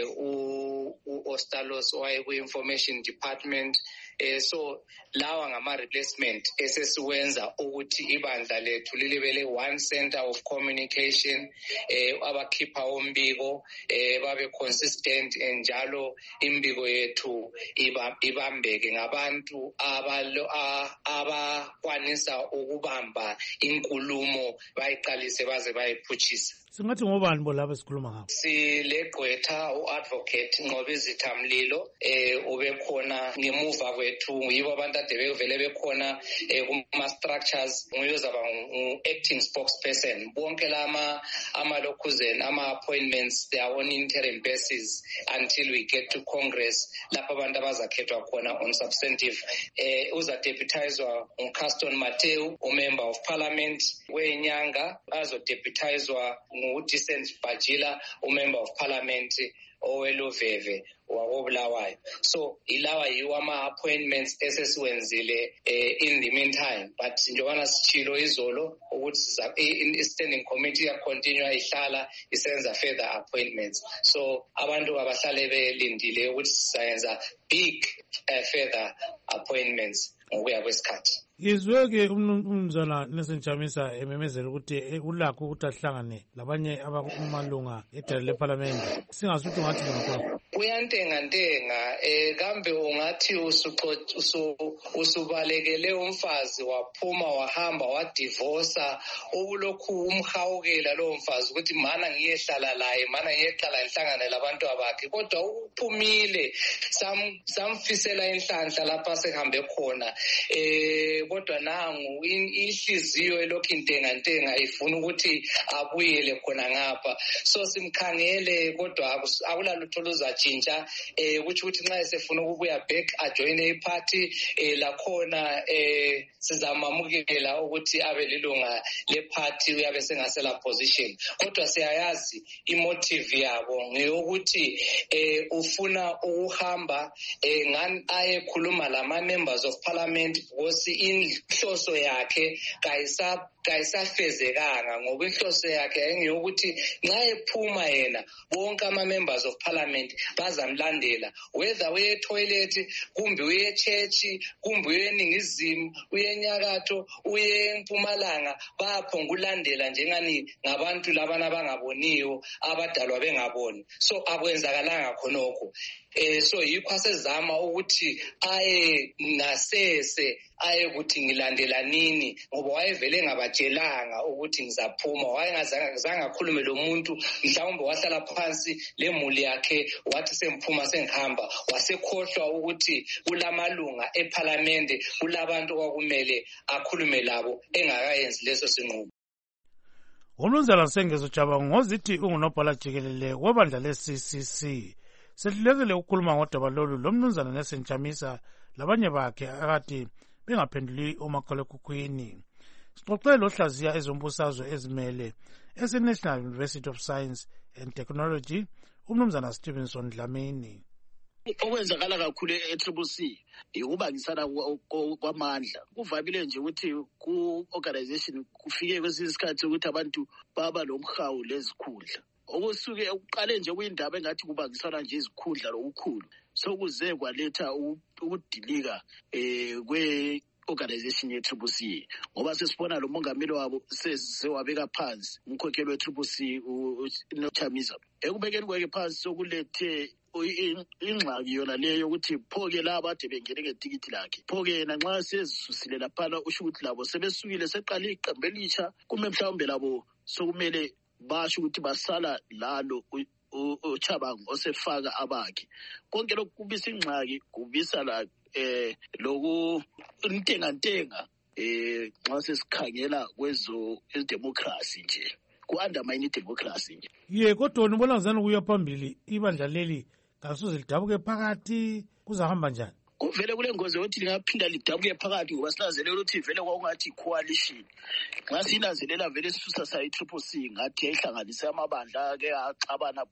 u-Ostalos waye ku-information department. Eh so lawa ngama-replacement esesiwenza ukuthi ibandla lethu lilibele one center of communication eh abakhipha umbiko eh babe consistent njalo imbiko yethu ibambeke ngabantu abalo abakwanisa ukubamba inkulumo bayiqalise baze bayiphutshisa. Singathi ngobani bo laba esikhuluma ngabo? Silegqwetha u-advocate Nqobizitha Mlilo eh ubekhona ngemuva kwethu yibo abantu ade bevele bekhona kuma-structures nguyozaba ngu-acting spokesperson. Bonke lama ama-locuzeni ama-appointments they are on interim basis until we get to Congress lapho abantu abazakhethwa khona on substantive. Eh uzadeputizwa uCaston Mateu umember of parliament wenyanga azodeputizwa ngu-Decent Bajila umember of parliament oweluveve wakobulawayo. So ilawa yiwo ama-appointments esesiwenzile eh, in the meantime, but njengoba sitshilo izolo ukuthi i-standing committee yacontinue ihlala isenza further appointments. So abantu abahlale belindile ukuthi sizayenza big uh, further appointments ngokuya kwesikhathi. Ngizwe-ke umnumzana Nelson Chamisa ememezela ukuthi ulakho ukuthi ahlangane labanye abakumalunga edale lephalamende. Singasuthi ungathi ngakho. Uyantenga-ntenga eh kambe ungathi usubalekele umfazi waphuma wahamba wadivosa ubulokhu umhawukela lowo mfazi ukuthi mana ngiyehlala laye mana ngiyehlala ngihlangane labantu abakhe kodwa uphumile samfisela inhlanhla lapha sehambe khona eh kodwa nangu inhliziyo elokhu intenga-ntenga ifuna ukuthi abuyele khona ngapha so simkhangele kodwa akulalutho luzatshintsha eh ukuthi ukuthi nxa esefuna ukubuya back ajoine iparty eh lakhona eh sizamamukela ukuthi abe lilunga leparty uyabe sengasela position kodwa siyayazi imotive yabo ngeyokuthi eh ufuna ukuhamba eh ngani ayekhuluma lama members of parliament because inhloso yakhe kayisa kayisafezekanga ngoba inhloso yakhe engiyokuthi nxa ephuma yena bonke ama members of parliament bazamlandela whether uye toilet kumbe uye church kumbe uye eningizimu uye enyakatho uye empumalanga bayaphonga ulandela njengani ngabantu labana abangaboniyo abadalwa bengaboni so akwenzakalanga khonokho eh so yikho asezama ukuthi aye ngasese aye ukuthi ngilandela nini ngoba wayevele ngabatshelanga ukuthi ngizaphuma wayengazange akhulume lo muntu mhlawumbe wahlala phansi lemuli yakhe wathi semphuma sengihamba wasekhohlwa ukuthi kulamalunga eParliament kulabantu kwakumele akhulume labo engakayenzi leso sinqumo. Umnumzana Sengezo Jabangu ngozithi ungunobhala jikelele webandla le-C C C sehlulekile ukukhuluma ngodaba lolu lomnumzana Nelson Chamisa labanye bakhe akade bengaphenduli umakhalekhukhwini. Sixoxe lohlaziya ezombusazwe ezimele ese-National University of Science and Technology umnumzana Stevenson Dlamini. Okwenzakala kakhulu e-Triple C ukubangisana kwamandla kuvamile nje ukuthi ku-organization kufike kwesinye isikhathi ukuthi abantu baba lomhawu lezikhundla okusuke uqale nje kuyindaba engathi kubangisana nje izikhundla lokukhulu sokuze kwaletha ukudilika eh kwe organization ye-Triple C ngoba sesibona lo mongameli wabo sesewabeka phansi umkhokheli we-Triple C uNochamisa ekubekeni kwakhe phansi sokulethe ingxaki yona leyo ukuthi phoke laba ade bengene ngetikiti lakhe phoke yena nxa sezisusile laphana usho ukuthi labo sebesukile seqala iqembu elitsha kume mhlawumbe labo sokumele basho ukuthi basala lalo uChabangu osefaka abakhe konke lokhu kubisa ingxaki kubisa la eh loku intenga ntenga eh nxa sesikhangela kwezo democracy nje ku-undermine democracy nje. Ye kodwa ubona ngizana kuya phambili ibandla leli kasuze lidabuke phakathi kuzahamba njani? Kuvele kule ngozi yokuthi lingaphinda lidabuke phakathi ngoba sinazelela ukuthi vele kwakungathi coalition nxa sinazelela vele sisusa sayi Triple C ngathi yayihlanganise amabandla ke axabana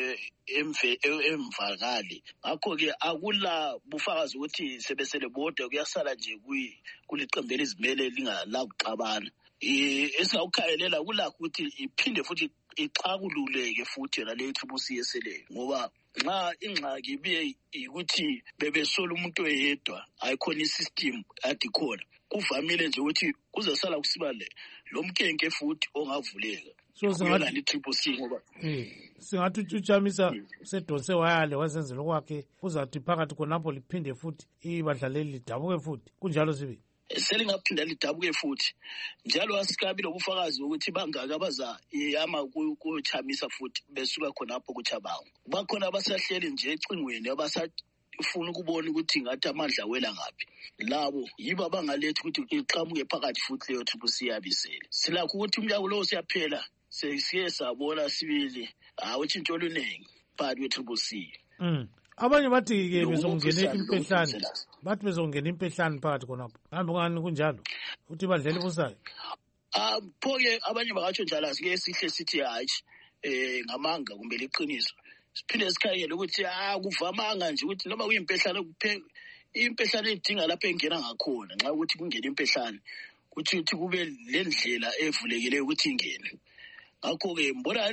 emve emvakali ngakho ke akula bufakazi ukuthi sebesele bodwa kuyasala nje kuliqembu elizimele lingala kuxabana esingawukhayelela kulakho ukuthi iphinde futhi ixakululeke futhi yona le Triple C esele ngoba nxa ingxaki ibe ukuthi bebesola umuntu oyedwa ayikhona isystem adi khona kuvamile nje ukuthi kuzosala kusiba le lo mkenke futhi ongavuleka so singathi i-Triple C ngoba singathi uChamisa sedonse wayale wazenzela okwakhe uzathi phakathi khonapho liphinde futhi ibandla leli lidabuke futhi kunjalo sibi selingaphinda lidabuke futhi njalo asikabile ubufakazi ukuthi bangaka baza yama kuChamisa futhi besuka khonapho kuChabangu bakhona abasahleli nje ecingweni abasafuna ukubona ukuthi ngathi amandla wela ngaphi labo yiba bangalethi ukuthi iqhamuke phakathi futhi leyo Triple C yabisele silakho ukuthi umnyaka lo siyaphela sesiye sabona sibili awutshintsho oluningi phakathi kwe-Triple C. Mm. Abanye bathi ke bezongena impehlane bathi bezongena impehlane phakathi khonapho kambe ngani kunjalo uthi badlele busayo ah phoke abanye bakatsho njalo asike sihle sithi hayi eh ngamanga kumbe liqiniso siphinde sikhangele ukuthi ah kuvamanga nje ukuthi noma kuyimpehlane kuphela impehlane idinga lapho engena ngakhona nxa ukuthi kungena impehlane kuthi ukuthi kube lendlela evulekile ukuthi ingene ngakho ke mbonani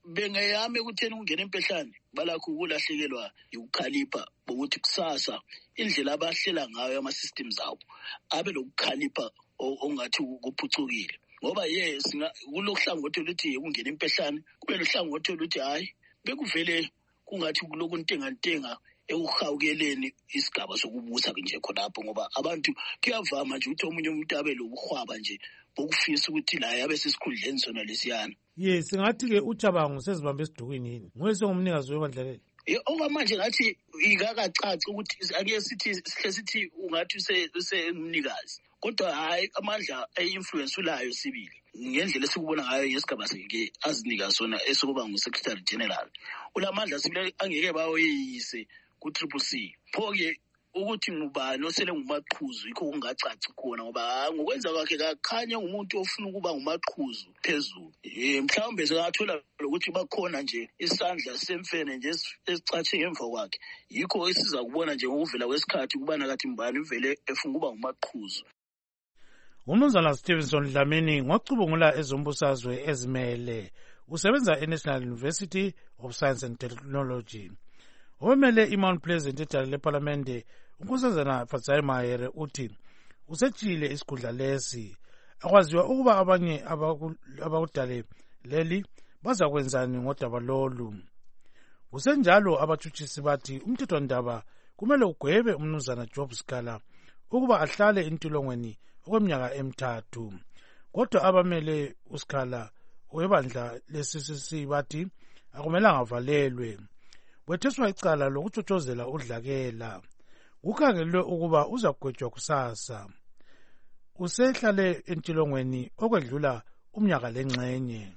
bengeyame ekutheni kungena empehlane balakho ukulahlekelwa ukukhalipha ukuthi kusasa indlela abahlela ngayo ama-systems abo abe lokukhalipha ongathi kuphucukile ngoba yes kulohlangothi oluthi kungena empehlane kube lohlangothi oluthi hayi bekuvele kungathi kuloko ntengantenga ekuhawukeleni isigaba sokubusa nje khonapho ngoba abantu kuyavama nje ukuthi omunye umuntu abe lobuhwaba nje bokufisa ukuthi la yabe sesikhundleni sona lesiyana. Yes, ngathi ke uChabangu sezibambe esidukwini yini nguyese ngumnikazi webandla leli. Okwamanje ngathi ikakacaci ukuthi ake sithi sihle sithi ungathi usemnikazi kodwa hayi amandla e-influence ulayo sibili ngendlela esikubona ngayo ngesigaba sike azinika sona esokuba ngu-secretary general ulamandla sibili angeke bawoyise ku-triple C pho-ke ukuthi ngubani osele ngumaqhuzu yikho kungacaci khona ngoba ngokwenza kwakhe kakhanya ngumuntu ofuna ukuba ngumaqhuzu phezulu um mhlawumbe singathola lokuthi bakhona nje isandla semfene nje esicatshe ngemva kwakhe yikho esiza kubona nje ngokuvela kwesikhathi kubana kathi mbani uvele efuna ukuba ngumaqhuzu. Umnumzana Stevenson Dlamini ngocubungula ezombusazwe ezimele usebenza e-National University of Science and Technology. Omele iMount Pleasant eDale leParlamente uNkosazana Fatsai Mahere uthi usetshile isikhundla lesi akwaziwa ukuba abanye abakudale leli bazakwenzani ngodaba lolu. Kusenjalo abathutshisi bathi umthethwandaba kumele ugwebe umnumzana Job Sikhala ukuba ahlale entolongweni okweminyaka emithathu kodwa abamele uSikhala webandla lesi sibathi akumelanga avalelwe. Wetheswa icala lokutshotshozela udlakela kukhangelwe ukuba uzagwetshwa kusasa. Usehlale entolongweni okwedlula umnyaka lengxenye.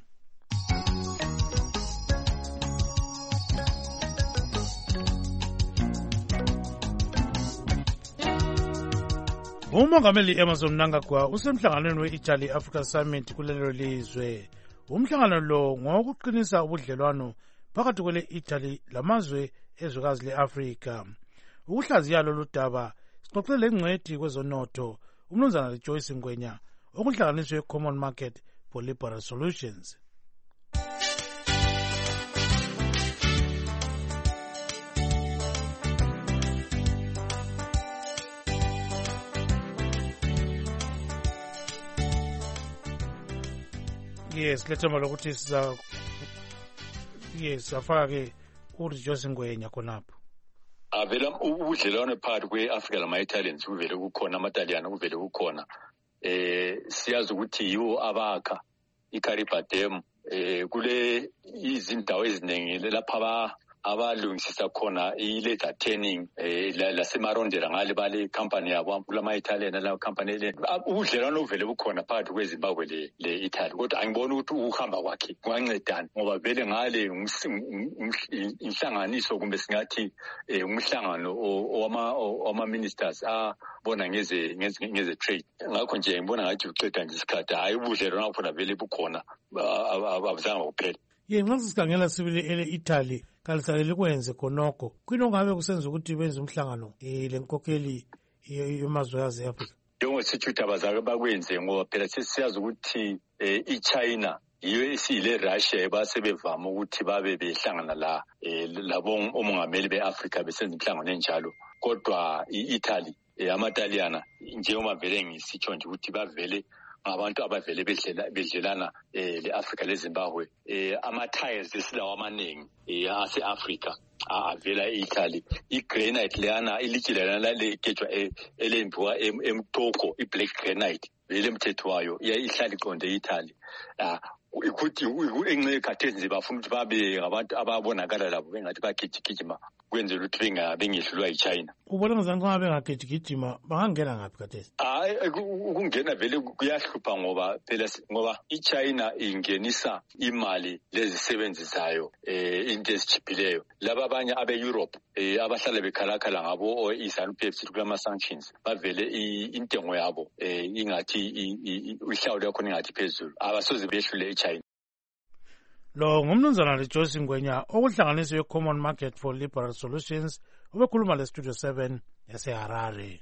Umongameli Emmerson Mnangagwa usemhlanganweni we-Italy Africa Summit kulelo lizwe. Umhlangano lo ngowokuqinisa ubudlelwano phakathi kwele-Italy lamazwe ezwekazi le-Afrika. Ukuhlaziya lolu daba sixoxe lengcwethi kwezonotho umnumzana Joyce Ngwenya okuhlanganiswe Common Market for Liberal Solutions. Yes, lethemba lokuthi siza yes afaka ke uRejoice Ngwenya khonapho. Avela ubudlelwano phakathi kwe-Africa lama-Italians kuvele kukhona amaTaliyana kuvele kukhona eh siyazi ukuthi yiwo abakha iCariba Dam eh kule izindawo eziningi lapha abalungisisa khona i-leather tanning eh lasemarondera ngale bale company yabo kulama-Italian la company le ubudlelwano uvele bukhona phakathi kweZimbabwe le le-Italy kodwa angiboni ukuthi ukuhamba kwakhe kungancedana ngoba vele ngale inhlanganiso kumbe singathi umhlangano owama ministers abona ngeze ngeze trade ngakho nje ngibona ngathi uqeda nje isikhathi hayi ubudlelwano khona vele bukhona abazange kuphela. Ye nxa sikhangela sibili ele-Italy kalisalele kwenze khonokho kwino ngabe kusenza ukuthi benze umhlangano eh lenkokheli yemazwekazi eAfrica. Yonke sithi abazake bakwenze ngoba phela sesiyazi ukuthi iChina yiyo esile Russia basebevama ukuthi babe behlangana la labo omongameli beAfrica besenza inhlangano enjalo kodwa iItaly amaTaliyana njengoba vele ngisitsho nje ukuthi bavele abantu abavele bedlela bedlelana leAfrica leZimbabwe ama-tiles esilawo amaningi ase-Africa avela e-Italy i-granite leyana ilitshe leyana legejwa elenziwa eMtoko i-black granite vele emthetho wayo ihlala iqonde e-Italy ukuthi enxe khathesi nje bafuna ukuthi babe ngabantu ababonakala labo bengathi bagijigijima kwenzela ukuthi bengehlulwa yiChina. Ubona ngizani kama bengagijigijima bangangena ngaphi khathesi? Hayi ukungena vele kuyahlupha ngoba phela ngoba iChina ingenisa imali lezisebenzisayo eh into esichiphileyo laba abanye abe-Europe eh abahlala bekhalakhala ngabo o-Eastern Pepsi kulama sanctions bavele intengo yabo eh ingathi ihlawulo yakho ingathi phezulu abasoze behlule iChina. Lo ngumnumzana Rejoice Ngwenya okuhlanganiswe Common Market for Liberal Solutions obekhuluma le Studio seven yaseHarare.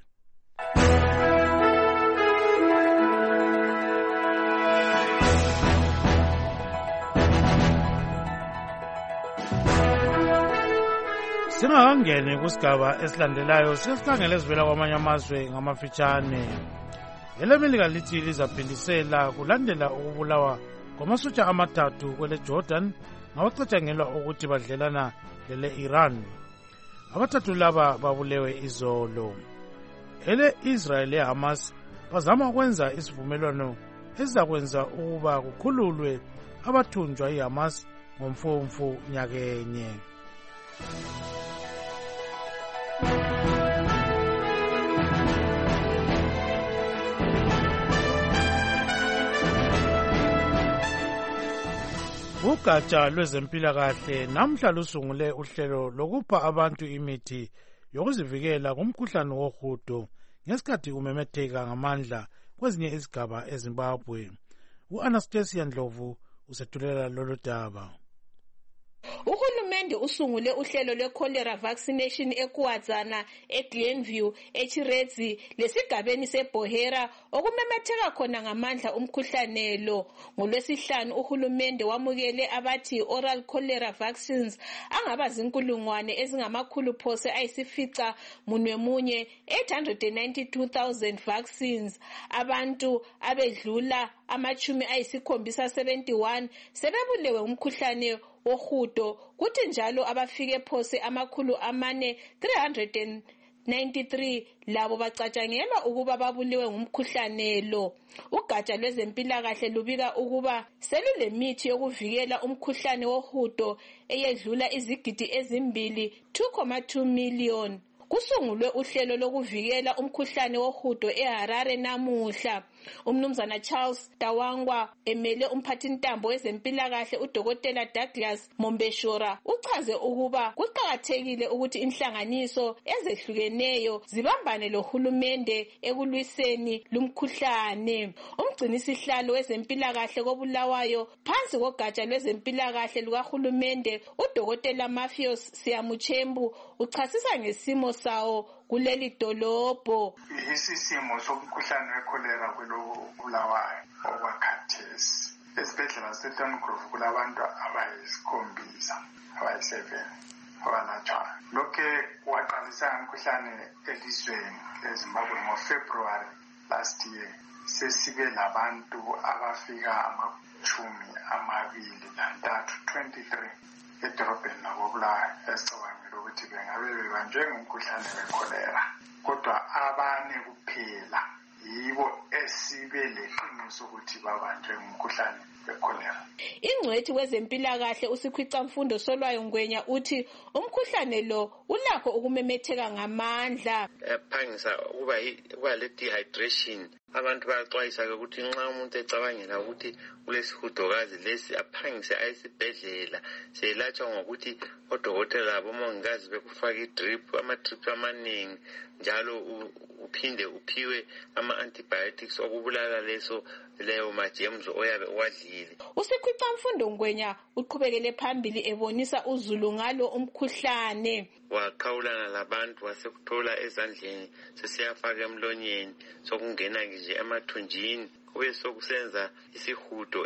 Singakangeni kusigaba esilandelayo sesikhangele ezivela kwamanye amazwe ngamafitshane. EleMelika lithi lizaphindisela kulandela ukubulawa kwamasotsha amathathu kwele Jordan ngabacatshangelwa ukuthi badlelana lele Iran. Abathathu laba babulewe izolo. Ele Israel leHamas bazama ukwenza isivumelwano ezizakwenza ukuba kukhululwe abathunjwa iHamas ngomfumfu nyakenye. Ugatsha lwezempilakahle namhla lusungule uhlelo lokupha abantu imithi yokuzivikela kumkhuhlane wohudo ngesikhathi umemetheka ngamandla kwezinye izigaba eZimbabwe. U-Anastasia Ndlovu usethulela lolu daba. Uhulumende usungule uhlelo lwe-cholera vaccination eKuwadzana, eGlenview, eChiredzi lesigabeni seBohera okumemetheka khona ngamandla umkhuhlane lo. NgoLwesihlanu uhulumende wamukele abathi oral cholera vaccines angaba zinkulungwane ezingamakhulu phose ayisifica munwe munye eight hundred ninety-two thousand vaccines. Abantu abedlula amachumi ayisikhombisa seventy-one sebebulewe umkhuhlane wohudo, kuthi njalo abafike phose amakhulu amane three hundred ninety-three labo bacatshangelwa ukuba babuliwe ngumkhuhlane lo. Ugatsha lwezempilakahle lubika ukuba selulemithi yokuvikela umkhuhlane wohudo eyedlula izigidi ezimbili two point two million. Kusungulwe uhlelo lokuvikela umkhuhlane wohudo eHarare namuhla. Umnumzana Charles Tawangwa emele umphathintambo wezempilakahle uDokotela Douglas Mombeshora uchaze ukuba kuqakathekile ukuthi inhlanganiso ezehlukeneyo zibambane lohulumende ekulwiseni lumkhuhlane. Umgcinisihlalo wezempilakahle koBulawayo phansi kogatsha lwezempilakahle lukahulumende uDokotela Matthews Siyamuchembu uchasisa ngesimo sawo kuleli dolobho. Isisimo somkhuhlane wecholera kuloBulawayo okwakhathesi. Esibhedlela seTongrove kulabantu abayisikhombisa abayi-seven abalatshwayo. Lokhe waqalisa umkhuhlane elizweni leZimbabwe ngoFebruary last year. Sesibe labantu abafika amachumi amabili lantathu twenty-three edorobheni lakoBulawayo esicabangela ukuthi bengabe bebanjwe ngumkhuhlane wecholera. Kodwa abane kuphela yibo esibe leqiniso ukuthi babanjwe ngumkhuhlane wecholera. Ingcwethi wezempilakahle uSikhwicamfundo Solwayo Ngwenya uthi umkhuhlane lo ulakho ukumemetheka ngamandla. Ephangisa ukuba ukuba le dehydration. Abantu bayaxwayisa ukuthi nxa umuntu ecabangela ukuthi kulesihudokazi lesi aphangise ayesibhedlela seyelatshwa ngokuthi odokotela labomongikazi bekufaka idrip ama-drip amaningi njalo uphinde uphiwe ama-antibiotics okubulala leso leyo majems oyabe uwadlile. uSikhwicamfundo Ngwenya uqhubekele phambili ebonisa uzulu ngalo umkhuhlane. Wakhawulana labantu wasekuthola ezandleni sesiyafaka emlonyeni sokungena nje emathunjini kube sokusenza isihudo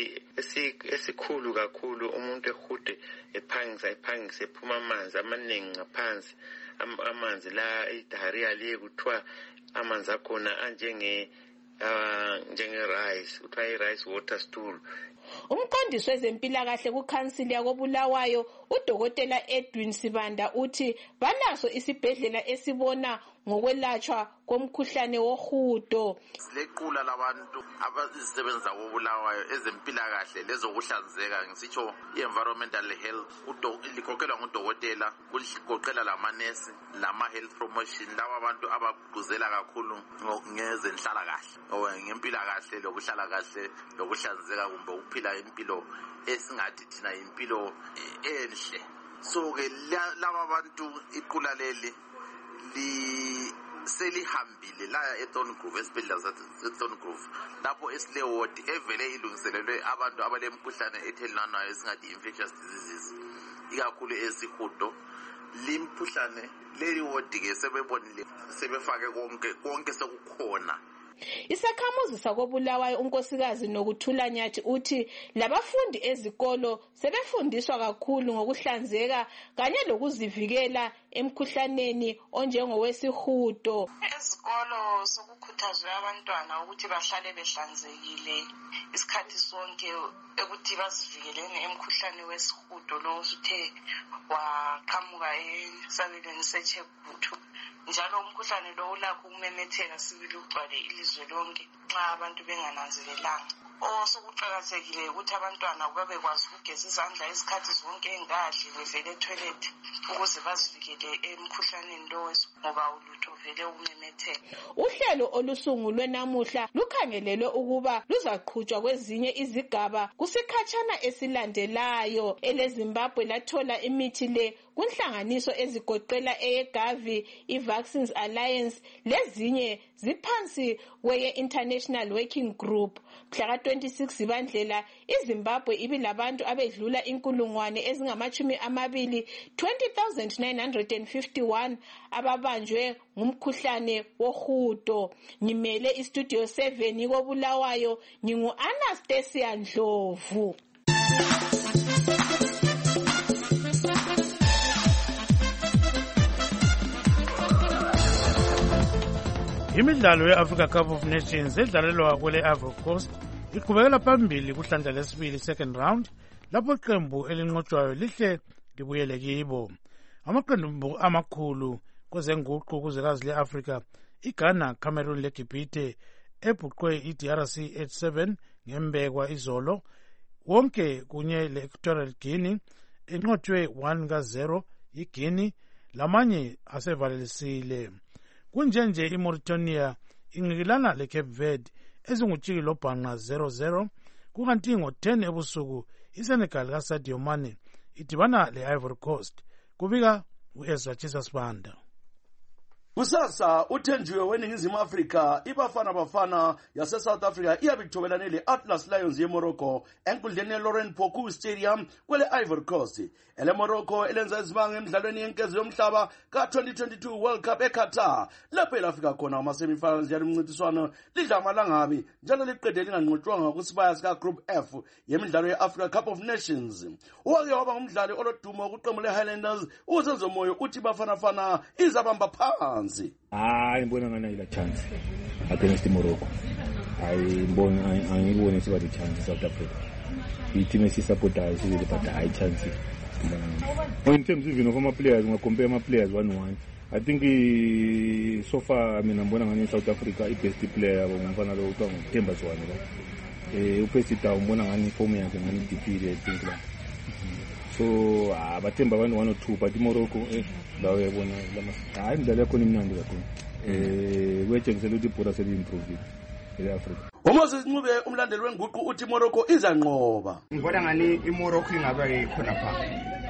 esikhulu kakhulu. Umuntu ehude ephangisa ephangisa ephuma amanzi amaningi ngaphansi. Amanzi la idiarrhea liye kuthiwa amanzi akhona anjenge uh, njenge rice, kuthiwa i-rice water stool. Umqondisi wezempilakahle kuKhansili yakoBulawayo uDokotela Edwin Sibanda uthi balaso isibhedlela esibona ngokwelatshwa komkhuhlane wohudo. Silequla labantu abazisebenza koBulawayo ezempilakahle lezokuhlanzeka ngisitsho i-environmental health likhokelwa ngudokotela kugoqela lamanesi lama-health promotion laba abantu abagqugquzela kakhulu ngezenhlalakahle ngempilakahle lokuhlala kahle lokuhlanzeka kumbe ukuphila impilo esingathi thina impilo enhle. So-ke laba bantu iqula leli li selihambile la eTongrove esibhedlela seTongrove lapho esile ward evele ilungiselelwe abantu abalemkhuhlane ethelelanayo esingathi infectious diseases ikakhulu esihudo. Limkhuhlane leli ward ke sebebonile sebefake konke konke sokukhona Isakhamuzi sakobulawayo unkosikazi Nokuthula Nyathi uthi labafundi ezikolo sebefundiswa kakhulu ngokuhlanzeka kanye lokuzivikela emkhuhlaneni onjengowesihudo. Ezikolo sokukhuthazwe abantwana ukuthi bahlale behlanzekile isikhathi sonke ukuthi bazivikeleni emkhuhlane wesihudo lo usuthe waqhamuka esabelweni seChegutu. Njalo umkhuhlane lo ulakho ukumemetheka sibili ugcwale ilizwe lonke nxa abantu bengananzelelanga. Osokuqakathekile ukuthi abantwana babekwazi ukugeza izandla isikhathi zonke engadli bevele etoilet ukuze bazivikele emkhuhlaneni lo ngoba ulutho vele ukumemetheka. Uhlelo olusungulwe namuhla lukhangelelwe ukuba luzaqhutshwa kwezinye izigaba kusikhatshana esilandelayo. EleZimbabwe lathola imithi le kunhlanganiso ezigoqela eyeGavi, iVaccines Alliance lezinye ziphansi kweye International Working Group. Mhla twenty-six Zibandlela iZimbabwe ibilabantu abedlula inkulungwane ezingamachumi amabili twenty thousand nine hundred fifty-one ababanjwe ngumkhuhlane wohudo. Ngimele istudio seven kobulawayo ngingu Anastasia Ndlovu. Imidlalo ye-Africa Cup of Nations edlalelwa kwele Ivory Coast iqhubekela phambili kuhlandla lesibili second round lapho iqembu elinqotshwayo lihle libuyele kibo. Amaqembu amakhulu kwezenguqu kuzwekazi le-Afrika iGhana, Cameroon leGibhithe ebhuqwe i-D R C eight seven ngembekwa izolo, wonke kunye le-Equatorial Guinea enqotshwe one ka zero iGuinea lamanye asevalelisile. Kunjenje iMauritania inqikilana leCape Verde ezingutshiki lobhanqa zero zero, kukanti ngo-ten ebusuku iSenegal kaSadio Mane idibana le-Ivory Coast. Kubika u-Ezra Chisasibanda. Kusasa uthenjiwe weningizimu Afrika iBafana Bafana yase South Africa iyabithobelane le-Atlas Lions yeMorocco enkundleni yeLaurent Poku Stadium kwele Ivory Coast. Ele Morocco elenza izibanga emidlalweni yenkezo yomhlaba ka-twenty twenty-two World Cup eQatar lapho elafika khona ama-semifinals yalo mncintiswano lidla amalangabi njalo liqede linganqotshwanga kusibaya sika-Group F yemidlalo ye-Africa Cup of Nations. Wake waba ngumdlali olodumo kuqembu le-Highlanders uZenzo Moyo uthi iBafana Bafana izabamba phansi. Hayi ngibona ngana ila chance against Morocco. Hayi ngibona angibone siba the chance South Africa. I-team esisupportayo sizile but high chance. In terms even of my players, we compare my players one one. I think uh, so far, I mean, I'm going to South Africa, the best player, I'm going to go to Temba Swan. Uh, Upesi ta, I'm going to for me, I'm going to defeat things like. So, ah, but Temba one one or two, but Morocco, eh, that way one. I'm the second in Nandi. Eh, we check the little pura se improve in Africa. Umoses Ncube umlandeli wenguqu uthi Morocco izanqoba. Ngibona ngani iMorocco ingaba ikhona pha.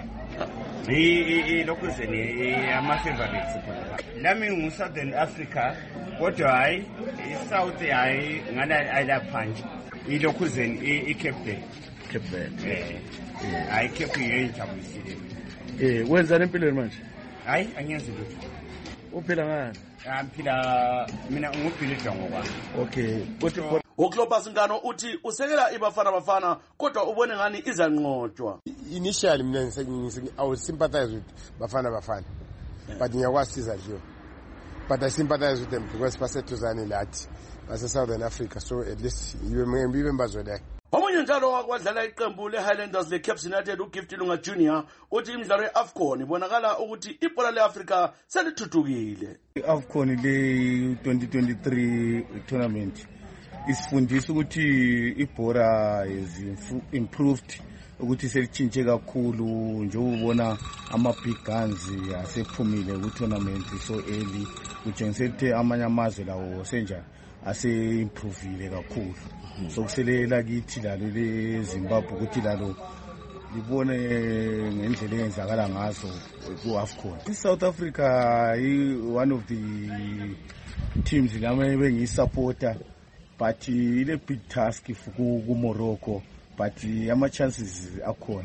I lokuzeni ama favorites pha. Lami ngu Southern Africa kodwa hayi iSouth hayi ngana ayila punch. Ilokuzeni iCape Cape Verde. Eh. Hayi Cape yenjabulisile. Eh, wenzani empilweni manje? Hayi angiyazi lutho. Uphila ngani? Amphila mina ngubhilidwa ngokwami. Okay. Uthi uClobus Ngano uthi usekela iBafana Bafana kodwa ubone ngani izanqotshwa. Initially mina ngisengi I would sympathize with Bafana Bafana. But ngiyawasiza nje. But I sympathize with them because basetuzane lathi base Southern Africa, so at least you remember bazwe. Omunye njalo wakwadlala iqembu leHighlanders leCaps United uGift Lunga Junior uthi imidlalo yeAfcon ibonakala ukuthi ibhola leAfrica selithuthukile. iAfcon le twenty twenty-three tournament isifundisa ukuthi ibhola is improved, ukuthi selitshintshe kakhulu nje ubona ama big guns asephumile ku tournament so early, kutshengisa ukuthi amanye amazwe lawo senja ase improvile kakhulu. So kuselela kithi lalo leZimbabwe ukuthi lalo libone ngendlela eyenzakala ngazo ku-AFCON. iSouth Africa is one of the teams lami bengiyisupporter, but ile big task ku Morocco, but ama chances akhona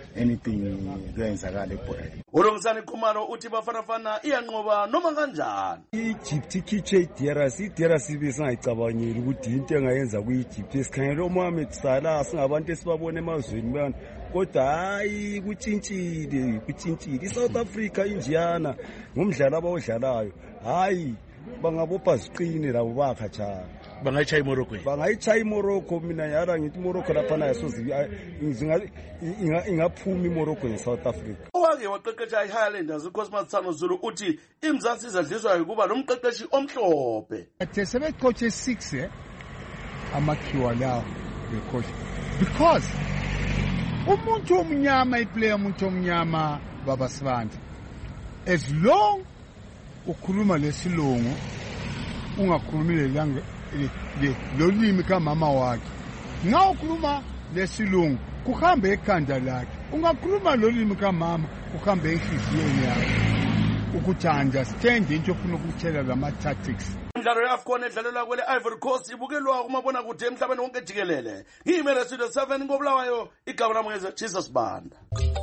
anything kuyenzakala ebholeni. Ulungisani Khumalo uthi Bafanafana iyanqoba noma kanjani. I-Egypt ikhiche i-D R C, i-D R C besingayicabangeli ukuthi into engayenza ku-Egypt esikhangela uMohamed Salah singabantu esibabona emazweni bana kodwa hayi kutshintshile kutshintshile iSouth Africa injiyana ngomdlalo abawudlalayo hayi bangabopha ziqine labo bakhatshana bangayitshaya iMorocco bangayitshaya iMorocco mina yara ngithi iMorocco lapha nayo sozi ingaphuma iMorocco eSouth Africa. Owake waqeqesha iHighlanders uCosmas Tsano Zulu uthi imzansi izadliswa ukuba nomqeqeshi omhlophe. Athe sebecoach six eh amakhiwa lawo becoach because umuntu omnyama iplayer umuntu omnyama baba Sibanda as long ukhuluma lesilungu ungakhulumi lelanga lolimi kamama wakhe nga ukhuluma lesilungu kuhambe ekhanda lakhe ungakhuluma lolimi kamama kuhambe enhliziyweni yakhe ukuthi understand into ofuna ukutshela lama tactics. Imidlalo yaFCON edlalelwa kwele Ivory Coast ibukelwa kumabona kude emhlabeni wonke jikelele. Ngiyimele Studio seven ngobulawayo igaba lami ngeze Jesus Banda.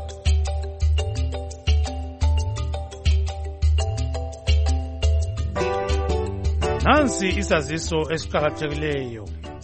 Nansi isaziso esiqhakathekileyo.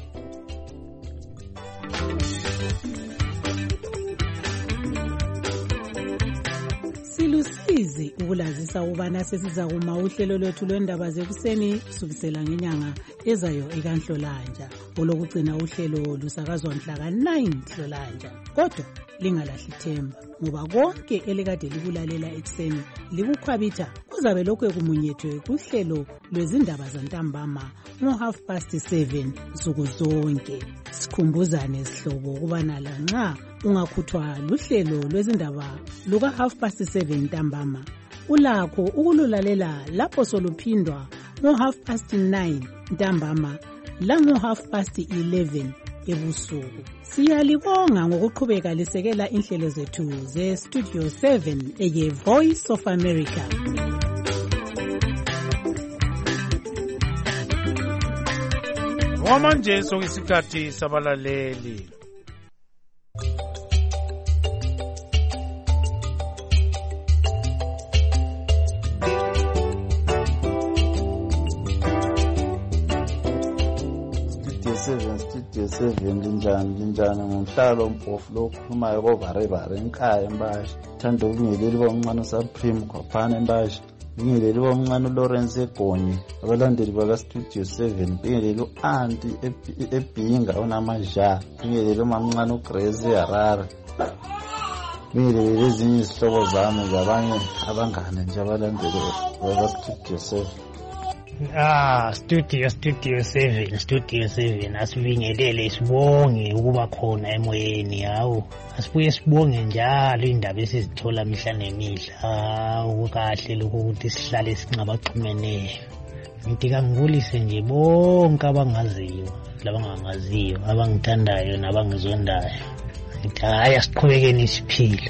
Silusizi ukulazisa ubana sesiza kuma uhlelo lwethu lwendaba zekuseni kusukisela ngenyanga ezayo ekanhlolanja. Olokugcina uhlelo lusakazwa mhla ka nine Nhlolanja. Kodwa lingalahli ithemba ngoba konke elikade likulalela ekseni likukhwabitha kuzabe lokho ekumunyethwe kuhlelo lwezindaba zantambama ngo half past seven nsuku zonke. Sikhumbuzane sihlobo ukubana la nxa ungakhuthwa luhlelo lwezindaba luka half past seven ntambama ulakho ukululalela lapho soluphindwa ngo half past nine ntambama la ngo half past eleven ebusuku. Siyalibonga ngokuqhubeka lisekela inhlelo zethu ze Studio seven eye Voice of America. Wamanje sokusikhathi sabalaleli. Studio seven linjani linjani ngumhlalo mpofu lokhulumayo kovarebare enkaya embashi thanda ukungileli bomncane Supreme kwaphana embashi ngileli bomncane Lawrence Egonyi abalandeli baka Studio seven ngileli uanti ebhinga onamaja ngileli umamncane uGrace Harare ngileli ezinye izihlobo zami zabanye abangane nje abalandeli baka Studio seven. Ah, Studio Studio seven, Studio seven asibingelele sibonge ukuba khona emoyeni yawo. Asibuye sibonge njalo indaba esizithola mihla nemihla. Ukukahle lokho ukuthi sihlale sinqabaxhumeneyo. Ngithi kangibulise nje bonke abangaziyo, labangangaziyo, abangithandayo nabangizondayo. Ngithi hayi asiqhubekeni siphila.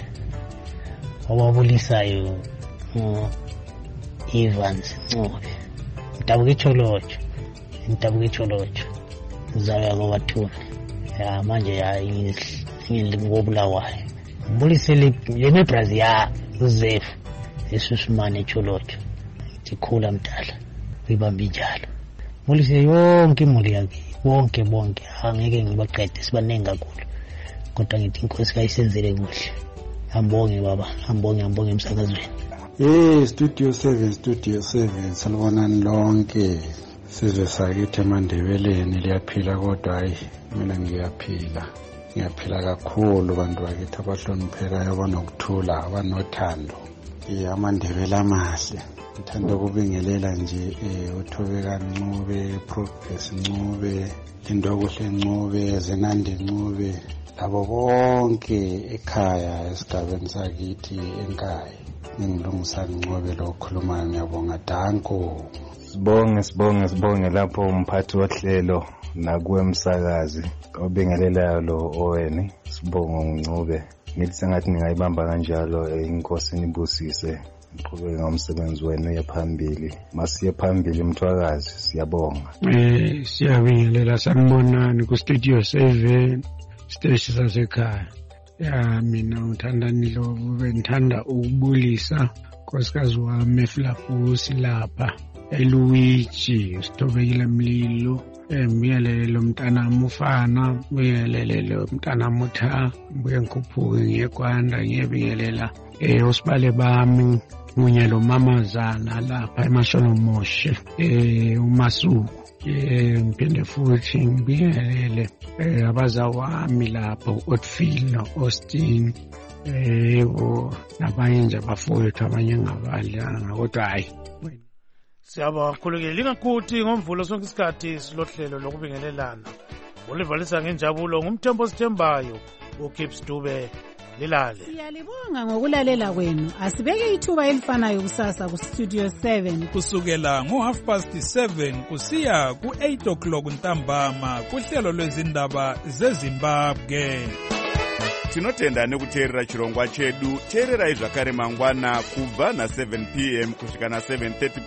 Obabulisayo ngo Evans Ncube. Ndabuka icholocho ndabuka icholocho zaya kwabathuna ya manje ya ingile ngobulawayo mbulise le le Brazil ya Joseph esusumane icholocho ikhula mdala uyibamba njalo mbulise yonke imuli yakhe wonke bonke angeke ngibaqede sibanengi kakhulu kodwa ngithi inkosi kayisenzele kuhle ambonge baba ambonge ambonge emsakazweni. Eh Studio seven Studio seven salibonani lonke sizwe sakithi eMandebeleni liyaphila kodwa hayi mina ngiyaphila ngiyaphila kakhulu bantu bakithi abahloniphekayo abanokuthula abanothando eyaMandebele amahle ngithanda ukubingelela nje uThobeka Ncube Progress Ncube Indokuhle Ncube Zenandi Ncube labo bonke ekhaya esigabeni sakithi enkaya ngilungisa Ncube lokhuluma ngiyabonga danko. Sibonge sibonge sibonge lapho umphathi wohlelo nakuwe umsakazi obingelelayo lo Owen sibonga uNcube ngithi sengathi ngingayibamba kanjalo inkosi nibusise uqhubeke ngomsebenzi wenu yephambili masiye phambili mthwakazi siyabonga. Eh siyabingelela sanibonani ku Studio seven station sasekhaya Ya mina ngithanda Ndlovu, bengithanda ukubulisa nkosikazi wami eFlafusi lapha eLuigi Sithobekile Mlilo. Ngiyelele lo mntanami ufana, ngiyelele lo mntanami utha, ngibuye ngikhuphuke ngiyekwanda ngiyebingelela eh osibale bami kunye lo mamazana lapha eMasholomoshi eh uMasuku. Eh ngiphinde futhi ngibingelele eh abazawami lapho Otfield noAustin eh nabanye nje abafowethu abanye ngabadla kodwa hayi siyabonga kakhulu ke lingakuthi ngomvulo sonke isikhathi silohlelo lokubingelelana ulivalisa ngenjabulo ngumthembo sithembayo uKips Dube lilale. Siyalibonga ngokulalela kwenu. Asibeke ithuba elifanayo kusasa ku Studio seven kusukela ngo half past seven kusiya ku eight o'clock ntambama kuhlelo lwezindaba zeZimbabwe. Tinotenda nekuteerera chirongwa chedu. Teererai zvakare mangwana kubva na seven p m kusvika na seven thirty